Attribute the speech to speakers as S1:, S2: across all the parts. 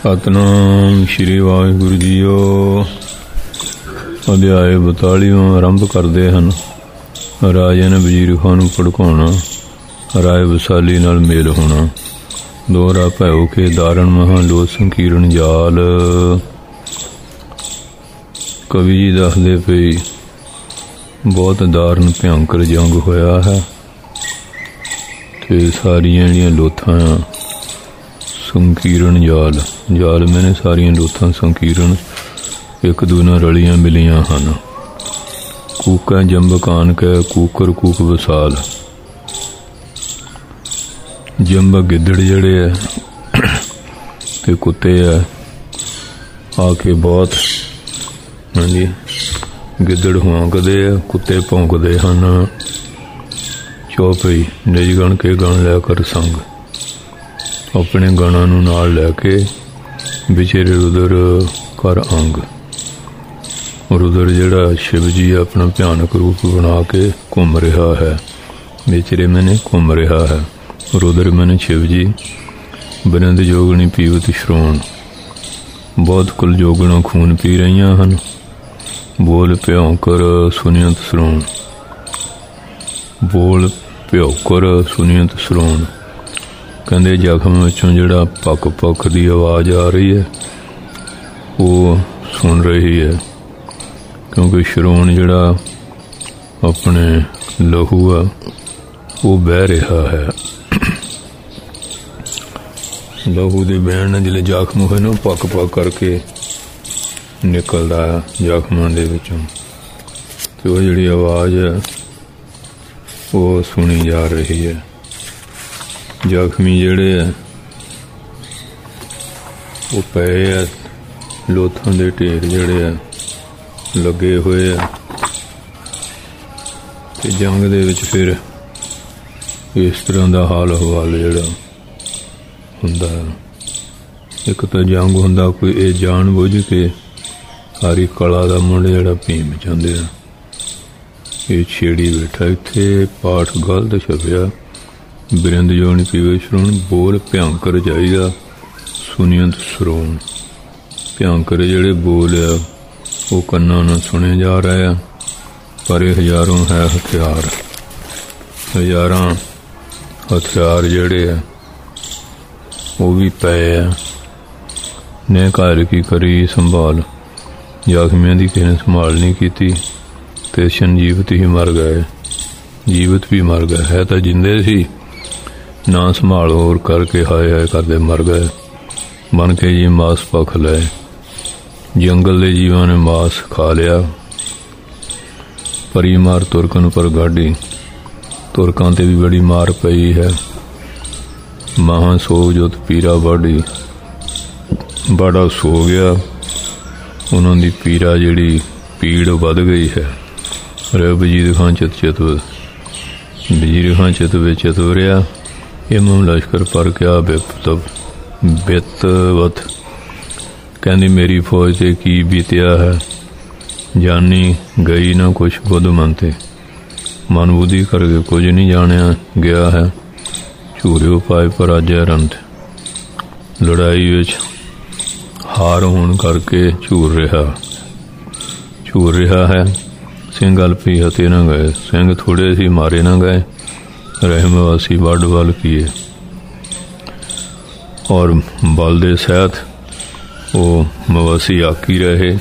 S1: Satnam Shri Waheguru JIO. ਅਧਿਆਇ 42 ਆਰੰਭ ਕਰਦੇ ਹਨ। ਰਾਜੇ ਨੇ ਵਜ਼ੀਰ ਖਾਨ ਨੂੰ ਭੜਕਾਉਣਾ, ਰਾਏ ਵਸਾਲੀ ਨਾਲ ਮੇਲ ਹੋਣਾ। ਦੋਹਰਾ ਭੈਉ ਕੇ ਦਾਰਣ ਮਹਾਂ ਲੋਚ ਸੰਕੀਰਣ ਜਾਲ। ਕਵੀ ਜੀ ਦੱਸਦੇ ਪਈ ਬਹੁਤ ਦਾਰਨ ਭਿਅੰਕਰ ਜੰਗ ਹੋਇਆ ਹੈ ਤੇ ਸਾਰੀਆਂ ਜਿਹੜੀਆਂ ਲੋਥਾਂ ਸੰਕੀਰਣ ਜਾਲ ਮੈਨੇ ਸਾਰੀਆਂ ਲੋਥਾਂ ਸੰਕੀਰਣ ਇੱਕ ਦੂਜੇ ਨਾਲ ਰਲੀਆਂ ਮਿਲੀਆਂ ਹਨ। ਕੂਕਾਂ ਜੰਬ ਕਾਨ ਕੈ ਕੂਕਰ ਕੂਕ ਵਸਾਲ। ਜੰਬ ਗਿੱਦੜ ਜਿਹੜੇ ਹੈ ਤੇ ਕੁੱਤੇ ਹੈ ਆ ਕੇ ਬਹੁਤ ਹਾਂਜੀ ਗਿੱਦੜ ਭੌਂਕਦੇ ਆ, ਕੁੱਤੇ ਭੌਂਕਦੇ ਹਨ। ਚੌਪਈ ਨਿਜ ਗਣ ਕੇ ਗਣ ਲਿਆ ਕਰ ਸੰਗ। ਆਪਣੇ ਗਣਾਂ ਨੂੰ ਨਾਲ ਲੈ ਕੇ ਵਿਚੇਰੇ ਰੁਦਰ ਕਰ ਅੰਗ। ਰੁਦਰ ਜਿਹੜਾ ਸ਼ਿਵ ਜੀ ਆਪਣਾ ਭਿਆਨਕ ਰੂਪ ਬਣਾ ਕੇ ਘੁੰਮ ਰਿਹਾ ਹੈ, ਵਿਚੇਰੇ ਮੈਨੇ ਘੁੰਮ ਰਿਹਾ ਹੈ। ਰੁਦਰ ਮੈਨੇ ਸ਼ਿਵ ਜੀ। ਬਿਰੰਦ ਜੋਗਣੀ ਪੀਵਤ ਸ਼੍ਰੋਣ। ਬਹੁਤ ਕੁਲ ਜੋਗਣਾ ਖੂਨ ਪੀ ਰਹੀਆਂ ਹਨ। ਬੋਲ ਭਿਉਂਕਰ ਸੁਨੀਅਤ ਸਰੋਣ। ਬੋਲ ਭਿਉਂਕਰ ਸੁਨੀਅਤ ਸਰੋਣ। ਕਹਿੰਦੇ ਜ਼ਖਮ ਵਿੱਚੋਂ ਜਿਹੜਾ ਪੱਕ ਪੱਕ ਦੀ ਆਵਾਜ਼ ਆ ਰਹੀ ਹੈ ਉਹ ਸੁਣ ਰਹੀ ਹੈ, ਕਿਉਂਕਿ ਸ਼ਰੋਣ ਜਿਹੜਾ ਆਪਣੇ ਲਹੂ ਆ ਉਹ ਬਹਿ ਰਿਹਾ ਹੈ। ਲਹੂ ਦੇ ਬਹਿਣ ਨਾਲ ਜਿਹੜੇ ਜ਼ਖਮ ਹੋਏ ਨਾ ਪੱਕ ਪੱਕ ਕਰਕੇ ਨਿਕਲਦਾ ਹੈ ਜ਼ਖਮਾਂ ਦੇ ਵਿੱਚੋਂ, ਤੇ ਉਹ ਜਿਹੜੀ ਆਵਾਜ਼ ਹੈ ਉਹ ਸੁਣੀ ਜਾ ਰਹੀ ਹੈ। ਜ਼ਖਮੀ ਜਿਹੜੇ ਆ ਉਹ ਪਏ ਆ, ਲੋਥਾਂ ਦੇ ਢੇਰ ਜਿਹੜੇ ਆ ਲੱਗੇ ਹੋਏ ਆ। ਤੇ ਜੰਗ ਦੇ ਵਿੱਚ ਫਿਰ ਇਸ ਤਰ੍ਹਾਂ ਦਾ ਹਾਲ ਹਵਾਲ ਜਿਹੜਾ ਹੁੰਦਾ, ਇੱਕ ਤਾਂ ਜੰਗ ਹੁੰਦਾ ਕੋਈ ਇਹ ਜਾਣ ਬੁੱਝ ਕੇ ਸਾਰੀ ਕਲਾ ਦਾ ਮੁੰਡ ਜਿਹੜਾ ਭੀਮ ਚਾਹੁੰਦੇ ਆ ਇਹ ਛੇੜੀ ਬੈਠਾ। ਇੱਥੇ ਪਾਠ ਗਲਤ ਛਪਿਆ। ਬਿਰੰਦ ਜੋਗਣੀ ਪੀਵੇ ਸ਼੍ਰੋਣ। ਬੋਲ ਭਿਅੰਕਰ ਚਾਹੀਦਾ ਸੁਨੀਅਤ ਸਰੋਣ। ਭਿਅੰਕਰ ਜਿਹੜੇ ਬੋਲ ਆ ਉਹ ਕੰਨਾਂ ਨਾਲ ਸੁਣੇ ਜਾ ਰਹੇ ਆ, ਪਰ ਇਹ ਹਜ਼ਾਰਾਂ ਹੈ ਹਥਿਆਰ। ਹਜ਼ਾਰਾਂ ਹਥਿਆਰ ਜਿਹੜੇ ਆ ਉਹ ਵੀ ਪਏ ਆ। ਨੇ ਘਰ ਕੀ ਕਰੀ ਸੰਭਾਲ। ਜ਼ਖਮੀਆਂ ਦੀ ਕਿਸੇ ਨੇ ਸੰਭਾਲ ਨਹੀਂ ਕੀਤੀ ਤੇ ਸੰਜੀਵਤ ਹੀ ਮਰ ਗਏ। ਜੀਵਤ ਵੀ ਮਰ ਗਏ, ਹੈ ਤਾਂ ਜਿੰਦੇ ਸੀ, ਨਾ ਸੰਭਾਲ ਹੋਰ ਕਰਕੇ ਹਾਏ ਹਾਏ ਕਰਦੇ ਮਰ ਗਏ। ਬਣ ਕੇ ਜੀ ਮਾਸ ਭਖ ਲਏ। ਜੰਗਲ ਦੇ ਜੀਵਾਂ ਨੇ ਮਾਸ ਖਾ ਲਿਆ। ਪਰੀ ਮਾਰ ਤੁਰਕਨ ਪਰ ਗਾਢੀ। ਤੁਰਕਾਂ ਤੇ ਵੀ ਬੜੀ ਮਾਰ ਪਈ ਹੈ। ਮਹਾਂ ਸੋ ਜੋਤ ਪੀਰਾ ਵਾਢੀ। ਬੜਾ ਸੋ ਗਿਆ, ਉਹਨਾਂ ਦੀ ਪੀਰਾ ਜਿਹੜੀ ਪੀੜ ਵੱਧ ਗਈ ਹੈ। ਰੇ ਵਜ਼ੀਰ ਖਾਨ ਵਜ਼ੀਰ ਖਾਨ ਚਿਤ ਵਿੱਚ ਤੁਰਿਆ। ਇਹ ਮਮ ਲਸ਼ਕਰ ਪਰ ਕਿਆ ਬਿਤਵਤ। ਕਹਿੰਦੀ ਮੇਰੀ ਫੌਜ ਤੇ ਕੀ ਬੀਤਿਆ ਹੈ, ਜਾਨੀ ਗਈ ਨਾ ਕੁਛ ਬੁੱਧ ਮਨ ਤੇ। ਮਨ ਬੁੱਧੀ ਕਰਕੇ ਕੁਝ ਨਹੀਂ ਜਾਣਿਆ ਗਿਆ ਹੈ। ਝੂਰਿਓ ਪਾਏ ਪਰ ਅਜੈ ਰੰਤ। ਲੜਾਈ ਵਿੱਚ ਹਾਰ ਹੋਣ ਕਰਕੇ ਝੂਰ ਰਿਹਾ ਹੈ। ਸਿੰਘ ਅਲਪੀ ਹਤੇ ਨਾ ਗਏ। ਸਿੰਘ ਥੋੜੇ ਸੀ ਮਾਰੇ ਨਾ ਗਏ। ਰਹਿਮ ਵਾਸੀ ਵੱਡ ਵੱਲ ਕੀਏ। ਔਰ ਬਲ ਦੇ ਸਹਿਤ ਉਹ ਮਵਾਸੀ ਆਕੀ ਰਹੇ।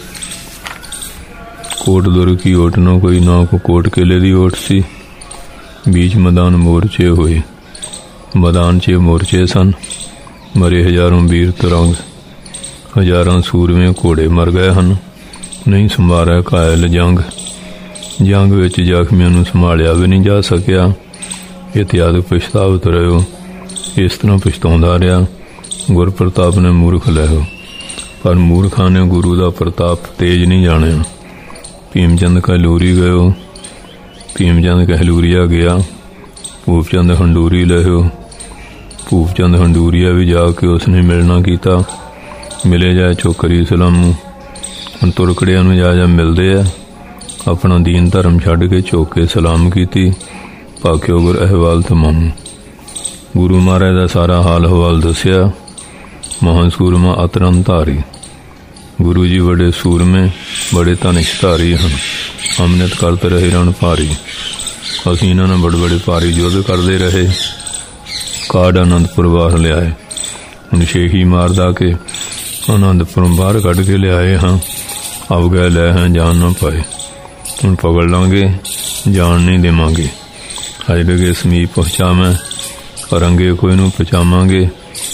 S1: ਕੋਟ ਦੁਰ ਕੀ ਓਟ ਨਾ ਕੋਈ, ਨਾ ਕੋ ਕੋਟ ਕਿਲੇ ਦੀ ਓਟ ਸੀ। ਬੀਚ ਮੈਦਾਨ ਮੋਰਚੇ ਹੋਏ। ਮੈਦਾਨ 'ਚ ਮੋਰਚੇ ਸਨ। ਮਰੇ ਹਜ਼ਾਰਾਂ ਵੀਰ ਤੁਰੰਗ। ਹਜ਼ਾਰਾਂ ਸੂਰਮੇ ਘੋੜੇ ਮਰ ਗਏ ਹਨ। ਨਹੀਂ ਸੰਭਾਰਿਆ ਘਾਇਲ ਜੰਗ ਵਿੱਚ ਜ਼ਖਮੀਆਂ ਨੂੰ ਸੰਭਾਲਿਆ ਵੀ ਨਹੀਂ ਜਾ ਸਕਿਆ। ਇਤਿਆਦਿ ਪਛਤਾਵਤ ਰਹਿਓ। ਇਸ ਤਰ੍ਹਾਂ ਪਛਤਾਉਂਦਾ ਰਿਹਾ। ਗੁਰ ਪ੍ਰਤਾਪ ਨੇ ਮੂਰਖ ਲਿਓ, ਪਰ ਮੂਰਖਾਂ ਨੇ ਗੁਰੂ ਦਾ ਪ੍ਰਤਾਪ ਤੇਜ ਨਹੀਂ ਜਾਣਿਆ। ਭੀਮ ਚੰਦ ਕਹਿਲੂਰੀ ਗਇਓ। ਭੀਮ ਚੰਦ ਕਹਿਲੂਰੀਆ ਗਿਆ। ਭੂਪ ਚੰਦ ਹੰਡੂਰੀ ਲਿਓ। ਭੂਪ ਚੰਦ ਹੰਡੂਰੀਆ ਵੀ ਜਾ ਕੇ ਉਸਨੇ ਮਿਲਣਾ ਕੀਤਾ। ਮਿਲੇ ਜਾਏ ਚੋਕਰੀ ਸਲਾਮੂ। ਹੁਣ ਤੁਰਕੜਿਆਂ ਨੂੰ ਜਾ ਮਿਲਦੇ ਆ। ਆਪਣਾ ਦੀਨ ਧਰਮ ਛੱਡ ਕੇ ਚੌਕੇ ਸਲਾਮ ਕੀਤੀ। ਭਾਕਿਓ ਗੁਰ ਅਹਿਵਾਲ ਤਮਾਮ। ਗੁਰੂ ਮਹਾਰਾਜ ਦਾ ਸਾਰਾ ਹਾਲ ਹਵਾਲ ਦੱਸਿਆ। ਮਹਾਨ ਸੂਰਮਾ ਅਤਰਨ ਧਾਰੀ। ਗੁਰੂ ਜੀ ਬੜੇ ਸੂਰਮੇ, ਬੜੇ ਧਨਿਸ਼ਧਾਰੀ ਹਨ। ਅੰਮ੍ਰਿਤ ਕਰਤ ਰਹੇ ਰਣ ਭਾਰੀ। ਅਸੀਂ ਇਹਨਾਂ ਨਾਲ ਬੜੇ ਬੜੇ ਭਾਰੀ ਯੁੱਧ ਕਰਦੇ ਰਹੇ। ਕਾਢ ਅਨੰਦਪੁਰ ਬਾਹਰ ਲਿਆਏ। ਹੁਣ ਸ਼ੇਹੀ ਮਾਰਦਾ ਕੇ ਅਨੰਦਪੁਰੋਂ ਬਾਹਰ ਕੱਢ ਕੇ ਲਿਆਏ ਹਾਂ। ਅਵਗੈ ਲੈ ਹਾਂ ਜਾਨ ਨਾ ਪਾਏ। ਹੁਣ ਪਕੜ ਲਾਂਗੇ, ਜਾਨ ਨਹੀਂ ਦੇਵਾਂਗੇ। ਅਜੇ ਲਗੇ ਸਮੀਪ ਪਹੁੰਚਾਵਾਂ, ਰੰਗੇ ਕੋਈ ਨੂੰ ਪਹੁੰਚਾਵਾਂਗੇ।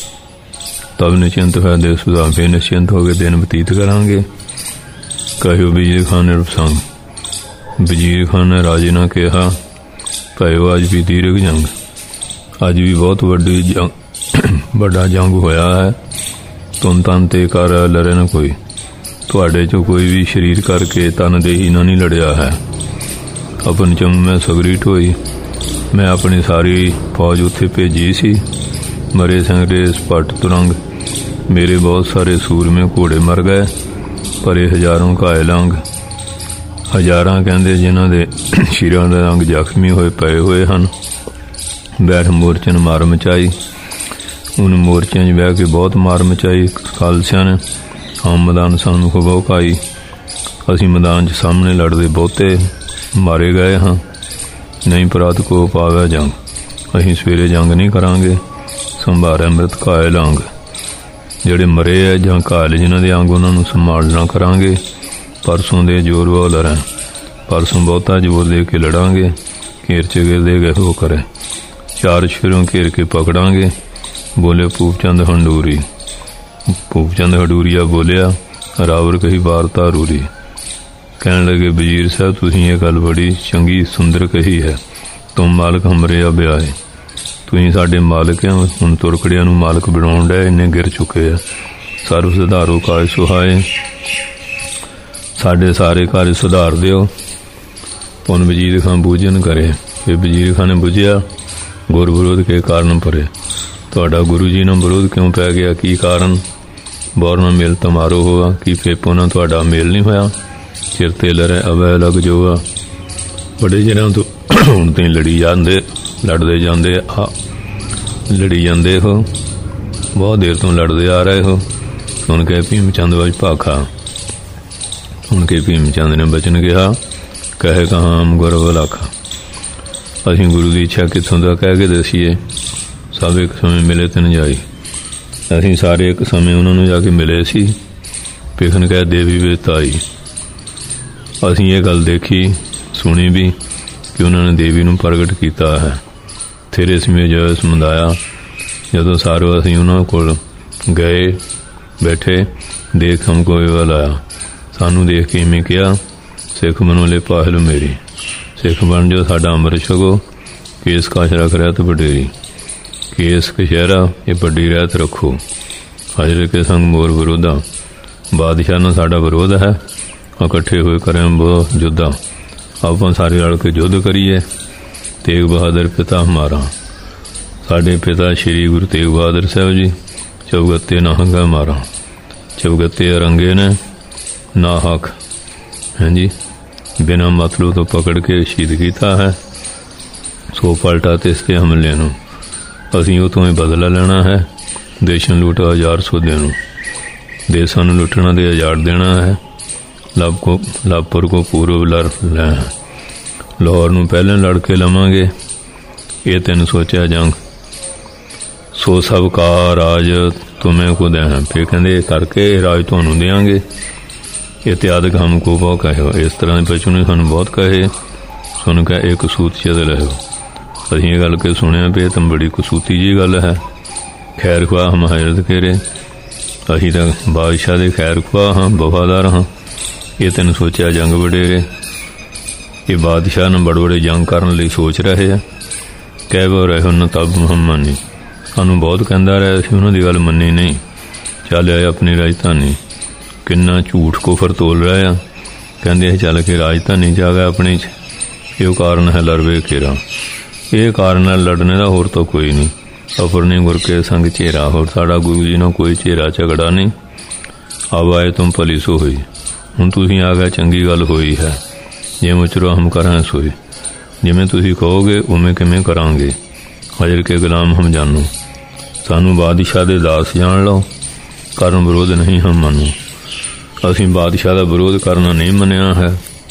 S1: ਤਬ ਨਿਸ਼ਚਿੰਤ ਹੋਇਆ ਦੇ ਸੁਦਾ, ਬੇਨਿਸ਼ਚਿੰਤ ਹੋ ਕੇ ਦਿਨ ਬਤੀਤ ਕਰਾਂਗੇ। ਕਹਿਓ ਵਜ਼ੀਰ ਖਾਨ ਨੇ ਪ੍ਰਸੰਗ। ਵਜ਼ੀਰ ਖਾਨ ਨੇ ਰਾਜੇ ਨੇ ਕਿਹਾ, ਕਹਿਓ ਅੱਜ ਵੀ ਦੀਰਘ ਜੰਗ, ਅੱਜ ਵੀ ਬਹੁਤ ਵੱਡਾ ਜੰਗ ਹੋਇਆ ਹੈ। ਤੁਮ ਤਨ ਤੇ ਕਰ ਲੜੇ ਨਾ ਕੋਈ। ਤੁਹਾਡੇ ਚੋਂ ਕੋਈ ਵੀ ਸਰੀਰ ਕਰਕੇ ਤਨ ਦੇ ਹੀ ਨਹੀਂ ਲੜਿਆ ਹੈ। ਆਪਨ ਚਮ ਮੈਂ ਸਗਰੀ ਢੋਈ। ਮੈਂ ਆਪਣੀ ਸਾਰੀ ਫੌਜ ਉੱਥੇ ਭੇਜੀ ਸੀ। ਮਰੇ ਸੰਗਰੇਸ ਪੱਟ ਤੁਰੰਗ। ਮੇਰੇ ਬਹੁਤ ਸਾਰੇ ਸੂਰਮੇ ਘੋੜੇ ਮਰ ਗਏ, ਪਰ ਇਹ ਹਜ਼ਾਰਾਂ ਘਾਇਲ ਅੰਗ। ਹਜ਼ਾਰਾਂ ਕਹਿੰਦੇ ਜਿਨ੍ਹਾਂ ਦੇ ਸ਼ੀਰਾਂ ਦੇ ਅੰਗ ਜ਼ਖਮੀ ਹੋਏ ਪਏ ਹੋਏ ਹਨ। ਬੈਠ ਮੋਰਚੇ ਨੂੰ ਮਾਰ ਮਚਾਈ। ਉਹਨੂੰ ਮੋਰਚਿਆਂ 'ਚ ਬਹਿ ਕੇ ਬਹੁਤ ਮਾਰ ਮਚਾਈ ਖਾਲਸਿਆਂ ਨੇ। ਆਮ ਮੈਦਾਨ ਸਾਨੂੰ ਖੁਬਾਓ ਖਾਈ। ਅਸੀਂ ਮੈਦਾਨ 'ਚ ਸਾਹਮਣੇ ਲੜਦੇ ਬਹੁਤੇ ਮਾਰੇ ਗਏ ਹਾਂ। ਨਹੀਂ ਪ੍ਰਾਤ ਕੋ ਪਾਵੇ ਜੰਗ। ਅਸੀਂ ਸਵੇਰੇ ਜੰਗ ਨਹੀਂ ਕਰਾਂਗੇ। ਸੰਭਾਰ ਅੰਮ੍ਰਿਤ ਘਾਇਲ ਅੰਗ। ਜਿਹੜੇ ਮਰੇ ਹੈ ਜਾਂ ਘਾਇਲ ਜਿਨ੍ਹਾਂ ਦੇ ਅੰਗ, ਉਹਨਾਂ ਨੂੰ ਸੰਭਾਲਣਾ ਕਰਾਂਗੇ। ਪਰਸੋਂ ਦੇ ਜ਼ੋਰ ਬਹੁ ਲੜਾਂ। ਪਰਸੋਂ ਬਹੁਤਾ ਜ਼ੋਰ ਦੇ ਕੇ ਲੜਾਂਗੇ। ਘੇਰ 'ਚ ਗਿਰਦੇ ਗਏ ਹੋ ਕਰੇ। ਚਾਰ ਸ਼ਿਰੋਂ ਘੇਰ ਕੇ ਪਕੜਾਂਗੇ। ਬੋਲੇ ਭੂਪਚੰਦ ਹੰਡੂਰੀ। ਭੂਪਚੰਦ ਹਡੂਰੀਆ ਬੋਲਿਆ, ਰਾਵਰ ਕਹੀ ਵਾਰਤਾ ਰੂਰੀ। ਕਹਿਣ ਲੱਗੇ, ਵਜ਼ੀਰ ਸਾਹਿਬ ਤੁਸੀਂ ਇਹ ਗੱਲ ਬੜੀ ਚੰਗੀ ਸੁੰਦਰ ਕਹੀ ਹੈ। ਤੁਮ ਮਾਲਕ ਹਮਰੇ ਆ ਵਿਆਹੇ। ਤੁਸੀਂ ਸਾਡੇ ਮਾਲਕ ਆ। ਹੁਣ ਤੁਰਕੜਿਆਂ ਨੂੰ ਮਾਲਕ ਬਣਾਉਣ ਡਿਆ, ਇੰਨੇ ਗਿਰ ਚੁੱਕੇ ਆ। ਸਰਵ ਸੁਧਾਰੋ ਕਾਜ ਸੁਹਾਏ। ਸਾਡੇ ਸਾਰੇ ਕਾਰਜ ਸੁਧਾਰ ਦਿਓ। ਹੁਣ ਵਜ਼ੀਰ ਖਾਨ ਬੂਝਨ ਕਰੇ। ਫਿਰ ਵਜ਼ੀਰ ਖਾਨ ਨੇ ਬੁਝਿਆ, ਗੁਰ ਵਿਰੋਧ ਕੇ ਕਾਰਨ ਭਰੇ। ਤੁਹਾਡਾ ਗੁਰੂ ਜੀ ਨਾਲ ਵਿਰੋਧ ਕਿਉਂ ਪੈ ਗਿਆ? ਕੀ ਕਾਰਨ? ਬੌਰ ਨਾਲ ਮੇਲ ਤਮਾਰੋ ਹੋਆ। ਕੀ ਫੇਪੋ ਨਾਲ ਤੁਹਾਡਾ ਮੇਲ ਨਹੀਂ ਹੋਇਆ? ਚਿਰ ਤੇ ਲੜੇ ਅਵੈ ਲੱਗ ਜੋਆ। ਬੜੇ ਚਿਰਾਂ ਤੋਂ ਹੁਣ ਤੁਸੀਂ ਲੜੀ ਜਾਂਦੇ, ਲੜਦੇ ਜਾਂਦੇ ਲੜੀ ਜਾਂਦੇ ਹੋ। ਬਹੁਤ ਦੇਰ ਤੋਂ ਲੜਦੇ ਆ ਰਹੇ ਹੋ। ਸੁਣ ਕੇ ਭੀਮ ਚੰਦ ਵਿੱਚ ਭਾਖਾ। ਸੁਣ ਕੇ ਭੀਮ ਚੰਦ ਨੇ ਬਚਨ ਕਿਹਾ, ਕਹੇ ਕਹਾਮ ਗੁਰਵ ਲਾਖਾ। ਅਸੀਂ ਗੁਰੂ ਦੀ ਇੱਛਾ ਕਿੱਥੋਂ ਦਾ ਕਹਿ ਕੇ ਦੱਸੀਏ। ਸਭ ਇੱਕ ਸਮੇਂ ਮਿਲੇ ਤਿੰਨ ਜਾਈ। ਅਸੀਂ ਸਾਰੇ ਇੱਕ ਸਮੇਂ ਉਹਨਾਂ ਨੂੰ ਜਾ ਕੇ ਮਿਲੇ ਸੀ। ਭਿਖਨ ਕਹਿ ਦੇਵੀ ਵੇਤ ਆਈ। ਅਸੀਂ ਇਹ ਗੱਲ ਦੇਖੀ ਸੁਣੀ ਵੀ ਕਿ ਉਹਨਾਂ ਨੇ ਦੇਵੀ ਨੂੰ ਪ੍ਰਗਟ ਕੀਤਾ ਹੈ। ਤੇਰੇ ਸਮੇਂ ਜੋ ਸਮੁਦਾਇਆ। ਜਦੋਂ ਸਾਰੇ ਅਸੀਂ ਉਹਨਾਂ ਕੋਲ ਗਏ, ਬੈਠੇ, ਦੇਖ ਹਮਕੋ ਇਹ ਵੱਲ ਆਇਆ। ਸਾਨੂੰ ਦੇਖ ਕੇ ਇਵੇਂ ਕਿਹਾ, ਸਿੱਖ ਬਣੋ ਲੈ ਪਾਹਲ ਮੇਰੀ। ਸਿੱਖ ਬਣ ਜੋ, ਸਾਡਾ ਅੰਮ੍ਰਿਤ ਛਕੋ। ਕੇਸ ਕਾਸ਼ ਰੱਖ ਰਹਿਤ ਵਡੇਰੀ। ਕੇਸ ਕਸ਼ਹਿਰਾ ਇਹ ਵੱਡੀ ਰਹਿਤ ਰੱਖੋ। ਹਜਰ ਕੇ ਸੰਗ ਮੋਰ ਵਿਰੋਧਾ। ਬਾਦਸ਼ਾਹ ਨਾਲ ਸਾਡਾ ਵਿਰੋਧ ਹੈ। ਇਕੱਠੇ ਹੋਏ ਕਰੇ ਬਹੁਤ ਯੁੱਧਾ। ਆਪਾਂ ਸਾਰੇ ਰਲ ਕੇ ਯੁੱਧ ਕਰੀਏ। ਤੇਗ ਬਹਾਦਰ ਪਿਤਾ ਹਮਾਰਾ। ਸਾਡੇ ਪਿਤਾ ਸ਼੍ਰੀ ਗੁਰੂ ਤੇਗ ਬਹਾਦਰ ਸਾਹਿਬ ਜੀ ਚੌਗੱਤੇ ਨਾਹੰਗਾ ਮਾਰਾ। ਚੌਗੱਤੇ ਅਰੰਗੇ ਨੇ ਨਾ ਹੱਕ ਹਾਂਜੀ ਬਿਨਾਂ ਮਤਲਬ ਤੋਂ ਪਕੜ ਕੇ ਸ਼ਹੀਦ ਕੀਤਾ ਹੈ। ਸੋ ਪਲਟਾ ਤੇ ਇਸ ਤੇ ਹਮਲੇ ਨੂੰ ਅਸੀਂ ਉਹ ਤੋਂ ਹੀ ਬਦਲਾ ਲੈਣਾ ਹੈ। ਦੇਸ਼ਾਂ ਲੁੱਟ 1000 ਸੌਦਿਆਂ ਨੂੰ। ਦੇਸਾਂ ਨੂੰ ਲੁੱਟਣਾ ਦੇ ਆਜ਼ਾਦ ਦੇਣਾ ਹੈ। ਲਾਭਪੁਰ ਕੋ ਪੂਰਬ ਲੜ ਲੈ। ਲਾਹੌਰ ਨੂੰ ਪਹਿਲਾਂ ਲੜ ਕੇ ਲਵਾਂਗੇ। ਇਹ ਤੈਨੂੰ ਸੋਚਿਆ ਜੰਗ। ਸੋ ਸਭ ਕਾ ਰਾਜ ਤੁਮੇ ਕੋ ਦੇ। ਫਿਰ ਕਹਿੰਦੇ ਕਰਕੇ ਰਾਜ ਤੁਹਾਨੂੰ ਦਿਆਂਗੇ। ਇਤਿਆਦਿਕ ਹਮ ਕੋ ਬਹੁ ਕਹਿਓ। ਇਸ ਤਰ੍ਹਾਂ ਦੇ ਬਚਨ ਨੇ ਸਾਨੂੰ ਬਹੁਤ ਕਹੇ। ਸੁਣ ਕੇ ਇਹ ਕਸੂਤ ਚਦ ਰਹੋ। ਅਸੀਂ ਇਹ ਗੱਲ ਕੇ ਸੁਣਿਆ ਵੀ ਇਹ ਤਾਂ ਬੜੀ ਕਸੂਤੀ ਜਿਹੀ ਗੱਲ ਹੈ। ਖੈਰ ਖੁਆਹ ਹਮ ਹਜ਼ਰਤ ਕੇਰੇ। ਅਸੀਂ ਤਾਂ ਬਾਦਸ਼ਾਹ ਦੇ ਖੈਰ ਖੁਆਹ ਹਾਂ, ਵਫਾਦਾਰ ਹਾਂ। ਇਹ ਤੈਨੂੰ ਸੋਚਿਆ ਜੰਗ ਵਡੇਰੇ। ਇਹ ਬਾਦਸ਼ਾਹ ਨੂੰ ਬੜੇ ਬੜੇ ਜੰਗ ਕਰਨ ਲਈ ਸੋਚ ਰਹੇ ਆ। ਕਹਿ ਬੋ ਰਹੇ ਉਹਨਾਂ ਤਬ ਹਮ ਮੰਨੀ। ਸਾਨੂੰ ਬਹੁਤ ਕਹਿੰਦਾ ਰਿਹਾ, ਅਸੀਂ ਉਹਨਾਂ ਦੀ ਗੱਲ ਮੰਨੀ ਨਹੀਂ। ਚੱਲ ਆਏ ਆਪਣੀ ਰਾਜਧਾਨੀ। ਕਿੰਨਾ ਝੂਠ ਕੁਫਰ ਤੋਲ ਰਹੇ ਆ। ਕਹਿੰਦੇ ਅਸੀਂ ਚੱਲ ਕੇ ਰਾਜਧਾਨੀ 'ਚ ਆ ਗਏ ਆਪਣੀ 'ਚ। ਇਹ ਕਾਰਨ ਹੈ ਲੜਵੇ ਘੇਰਾ। ਇਹ ਕਾਰਨ ਹੈ ਲੜਨੇ ਦਾ, ਹੋਰ ਤਾਂ ਕੋਈ ਨਹੀਂ। ਅਪਰਨੇ ਗੁਰ ਕੇ ਸੰਗ ਚੇਰਾ। ਹੋਰ ਸਾਡਾ ਗੁਰੂ ਜੀ ਨਾਲ ਕੋਈ ਚੇਰਾ ਝਗੜਾ ਨਹੀਂ। ਆਵ ਆਏ ਤੁਮ ਭਲੀ ਸੋ ਹੋਈ। ਹੁਣ ਤੁਸੀਂ ਆ ਗਏ, ਚੰਗੀ ਗੱਲ ਹੋਈ ਹੈ। ਜੇ ਮੁਚਰੋ ਹਮ ਕਰਾਂ ਸੋਈ। ਜਿਵੇਂ ਤੁਸੀਂ ਕਹੋਗੇ ਉਵੇਂ ਕਿਵੇਂ ਕਰਾਂਗੇ। ਹਜ਼ਰ ਕੇ ਗੁਲਾਮ ਹਮ ਜਾਨੋ। ਸਾਨੂੰ ਬਾਦਸ਼ਾਹ ਦੇ ਦਾਸ ਜਾਣ ਲਓ। ਕਰਨ ਵਿਰੋਧ ਨਹੀਂ ਹਮ ਮੰਨੂ। ਅਸੀਂ ਬਾਦਸ਼ਾਹ ਦਾ ਵਿਰੋਧ ਕਰਨਾ ਨਹੀਂ ਮੰਨਿਆ ਹੈ।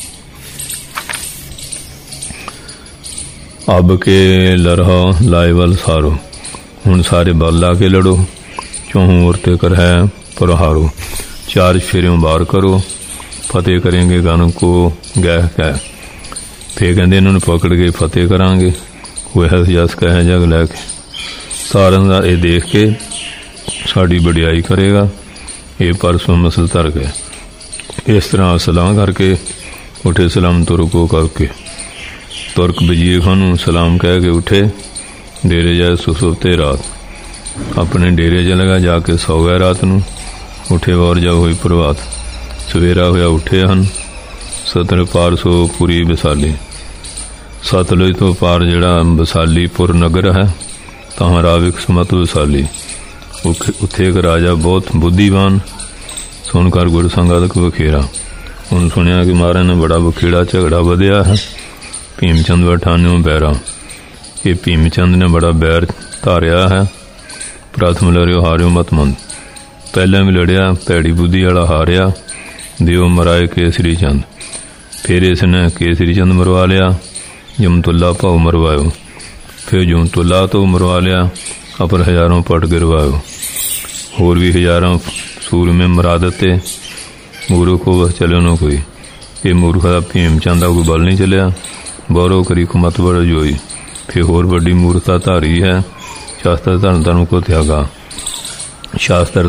S1: ਅਬ ਕੇ ਲਰਹਾ ਲਾਏ ਵੱਲ ਸਾਰੋ, ਹੁਣ ਸਾਰੇ ਬਲ ਲਾ ਕੇ ਲੜੋ। ਚੌਹੋਂ ਔਰ ਤੇ ਕਰ ਹੈ ਪ੍ਰਹਾਰੋ, ਚਾਰ ਫੇਰਿਓਂ ਬਾਰ ਕਰੋ। ਫਤਿਹ ਕਰਾਂਗੇ ਗਨ ਕੋ ਗਹਿ ਕਹਿ। ਫੇਰ ਕਹਿੰਦੇ ਇਹਨਾਂ ਨੂੰ ਪਕੜ ਕੇ ਫਤਿਹ ਕਰਾਂਗੇ। ਹੋਇਆ ਜਸ ਕਹਿ ਜਗ ਲੈ ਕੇ। ਸਾਰਿਆਂ ਦਾ ਇਹ ਦੇਖ ਕੇ ਸਾਡੀ ਵਡਿਆਈ ਕਰੇਗਾ। ਇਹ ਪਰਸੋਂ ਮਸਲ ਧਰ ਗਏ। ਇਸ ਤਰ੍ਹਾਂ ਸਲਾਹ ਕਰਕੇ ਉੱਠੇ। ਸਲਾਮ ਤੁਰਕੋ ਕਰਕੇ ਤੁਰਕ ਵਜ਼ੀਰ ਖਾਨ ਨੂੰ ਸਲਾਮ ਕਹਿ ਕੇ ਉੱਠੇ। ਡੇਰੇ ਜਾਏ ਸੁਸੁਪਤੇ ਰਾਤ। ਆਪਣੇ ਡੇਰੇ 'ਚ ਲਗਾ ਜਾ ਕੇ ਸੌ ਗਏ ਰਾਤ ਨੂੰ। ਉੱਠੇ ਔਰ ਜਾ ਹੋਈ ਪ੍ਰਭਾਤ। ਸਵੇਰਾ ਹੋਇਆ ਉੱਠੇ ਹਨ। ਸਤਰ ਪਾਰ ਸੋ ਪੁਰੀ ਵਿਸਾਲੀ। ਸਤਲੁਜ ਤੋਂ ਪਾਰ ਜਿਹੜਾ ਵਿਸਾਲੀਪੁਰ ਨਗਰ ਹੈ, ਤਾਂ ਰਾਵਿਕ ਸਮਤ ਵਿਸਾਲੀ। ਉੱਥੇ ਇੱਕ ਰਾਜਾ ਬਹੁਤ ਬੁੱਧੀਵਾਨ। ਸੁਣ ਕਰ ਗੁਰ ਸੰਗਤ ਵਖੇਰਾ। ਹੁਣ ਸੁਣਿਆ ਕਿ ਮਹਾਰਾਜ ਨੇ ਬੜਾ ਵਖੇੜਾ ਝਗੜਾ ਵਧਿਆ ਹੈ। ਭੀਮ ਚੰਦ ਵਠਾਨਿਓਂ ਬੈਰਾ। ਇਹ ਭੀਮ ਚੰਦ ਨੇ ਬੜਾ ਬੈਰ ਧਾਰਿਆ ਹੈ। ਪ੍ਰਥਮ ਲੜਿਓ ਹਾਰਿਓ ਮਤਮੰਦ। ਪਹਿਲਾਂ ਵੀ ਲੜਿਆ, ਭੈੜੀ ਬੁੱਧੀ ਵਾਲਾ ਹਾਰਿਆ। ਦਿਓ ਮਰਾਏ ਕੇਸਰੀ ਚੰਦ। ਫਿਰ ਇਸ ਨੇ ਕੇਸਰੀ ਚੰਦ ਮਰਵਾ ਲਿਆ। ਜਮਤੁੱਲਾ ਭਾਉ ਮਰਵਾਇਓ। ਫਿਰ ਜਮਤੁੱਲਾ ਤੋਂ ਮਰਵਾ ਲਿਆ। ਅਪਰ ਹਜ਼ਾਰਾਂ ਪਟ ਗਿਰਵਾਇਓ। ਹੋਰ ਵੀ ਹਜ਼ਾਰਾਂ ਸੂਰਮੇ ਮਰਾ ਦਿੱਤੇ। ਮੂਰਖ ਕੋ ਚਲਿਓ ਨਾ ਕੋਈ। ਇਹ ਮੂਰਖ ਦਾ ਭੀਮ ਚੰਦ ਦਾ ਕੋਈ ਬਲ ਨਹੀਂ ਚੱਲਿਆ। ਬੌਰੋ ਕਰੀ ਕੁਮਤ ਬੜ ਜੋਈ। ਫਿਰ ਹੋਰ ਵੱਡੀ ਮੂਰਖਤਾ ਧਾਰੀ ਹੈ। ਸ਼ਾਸਤਰ ਧਰਮ ਕੋ ਤਿਆਗਾ। ਸ਼ਾਸਤਰ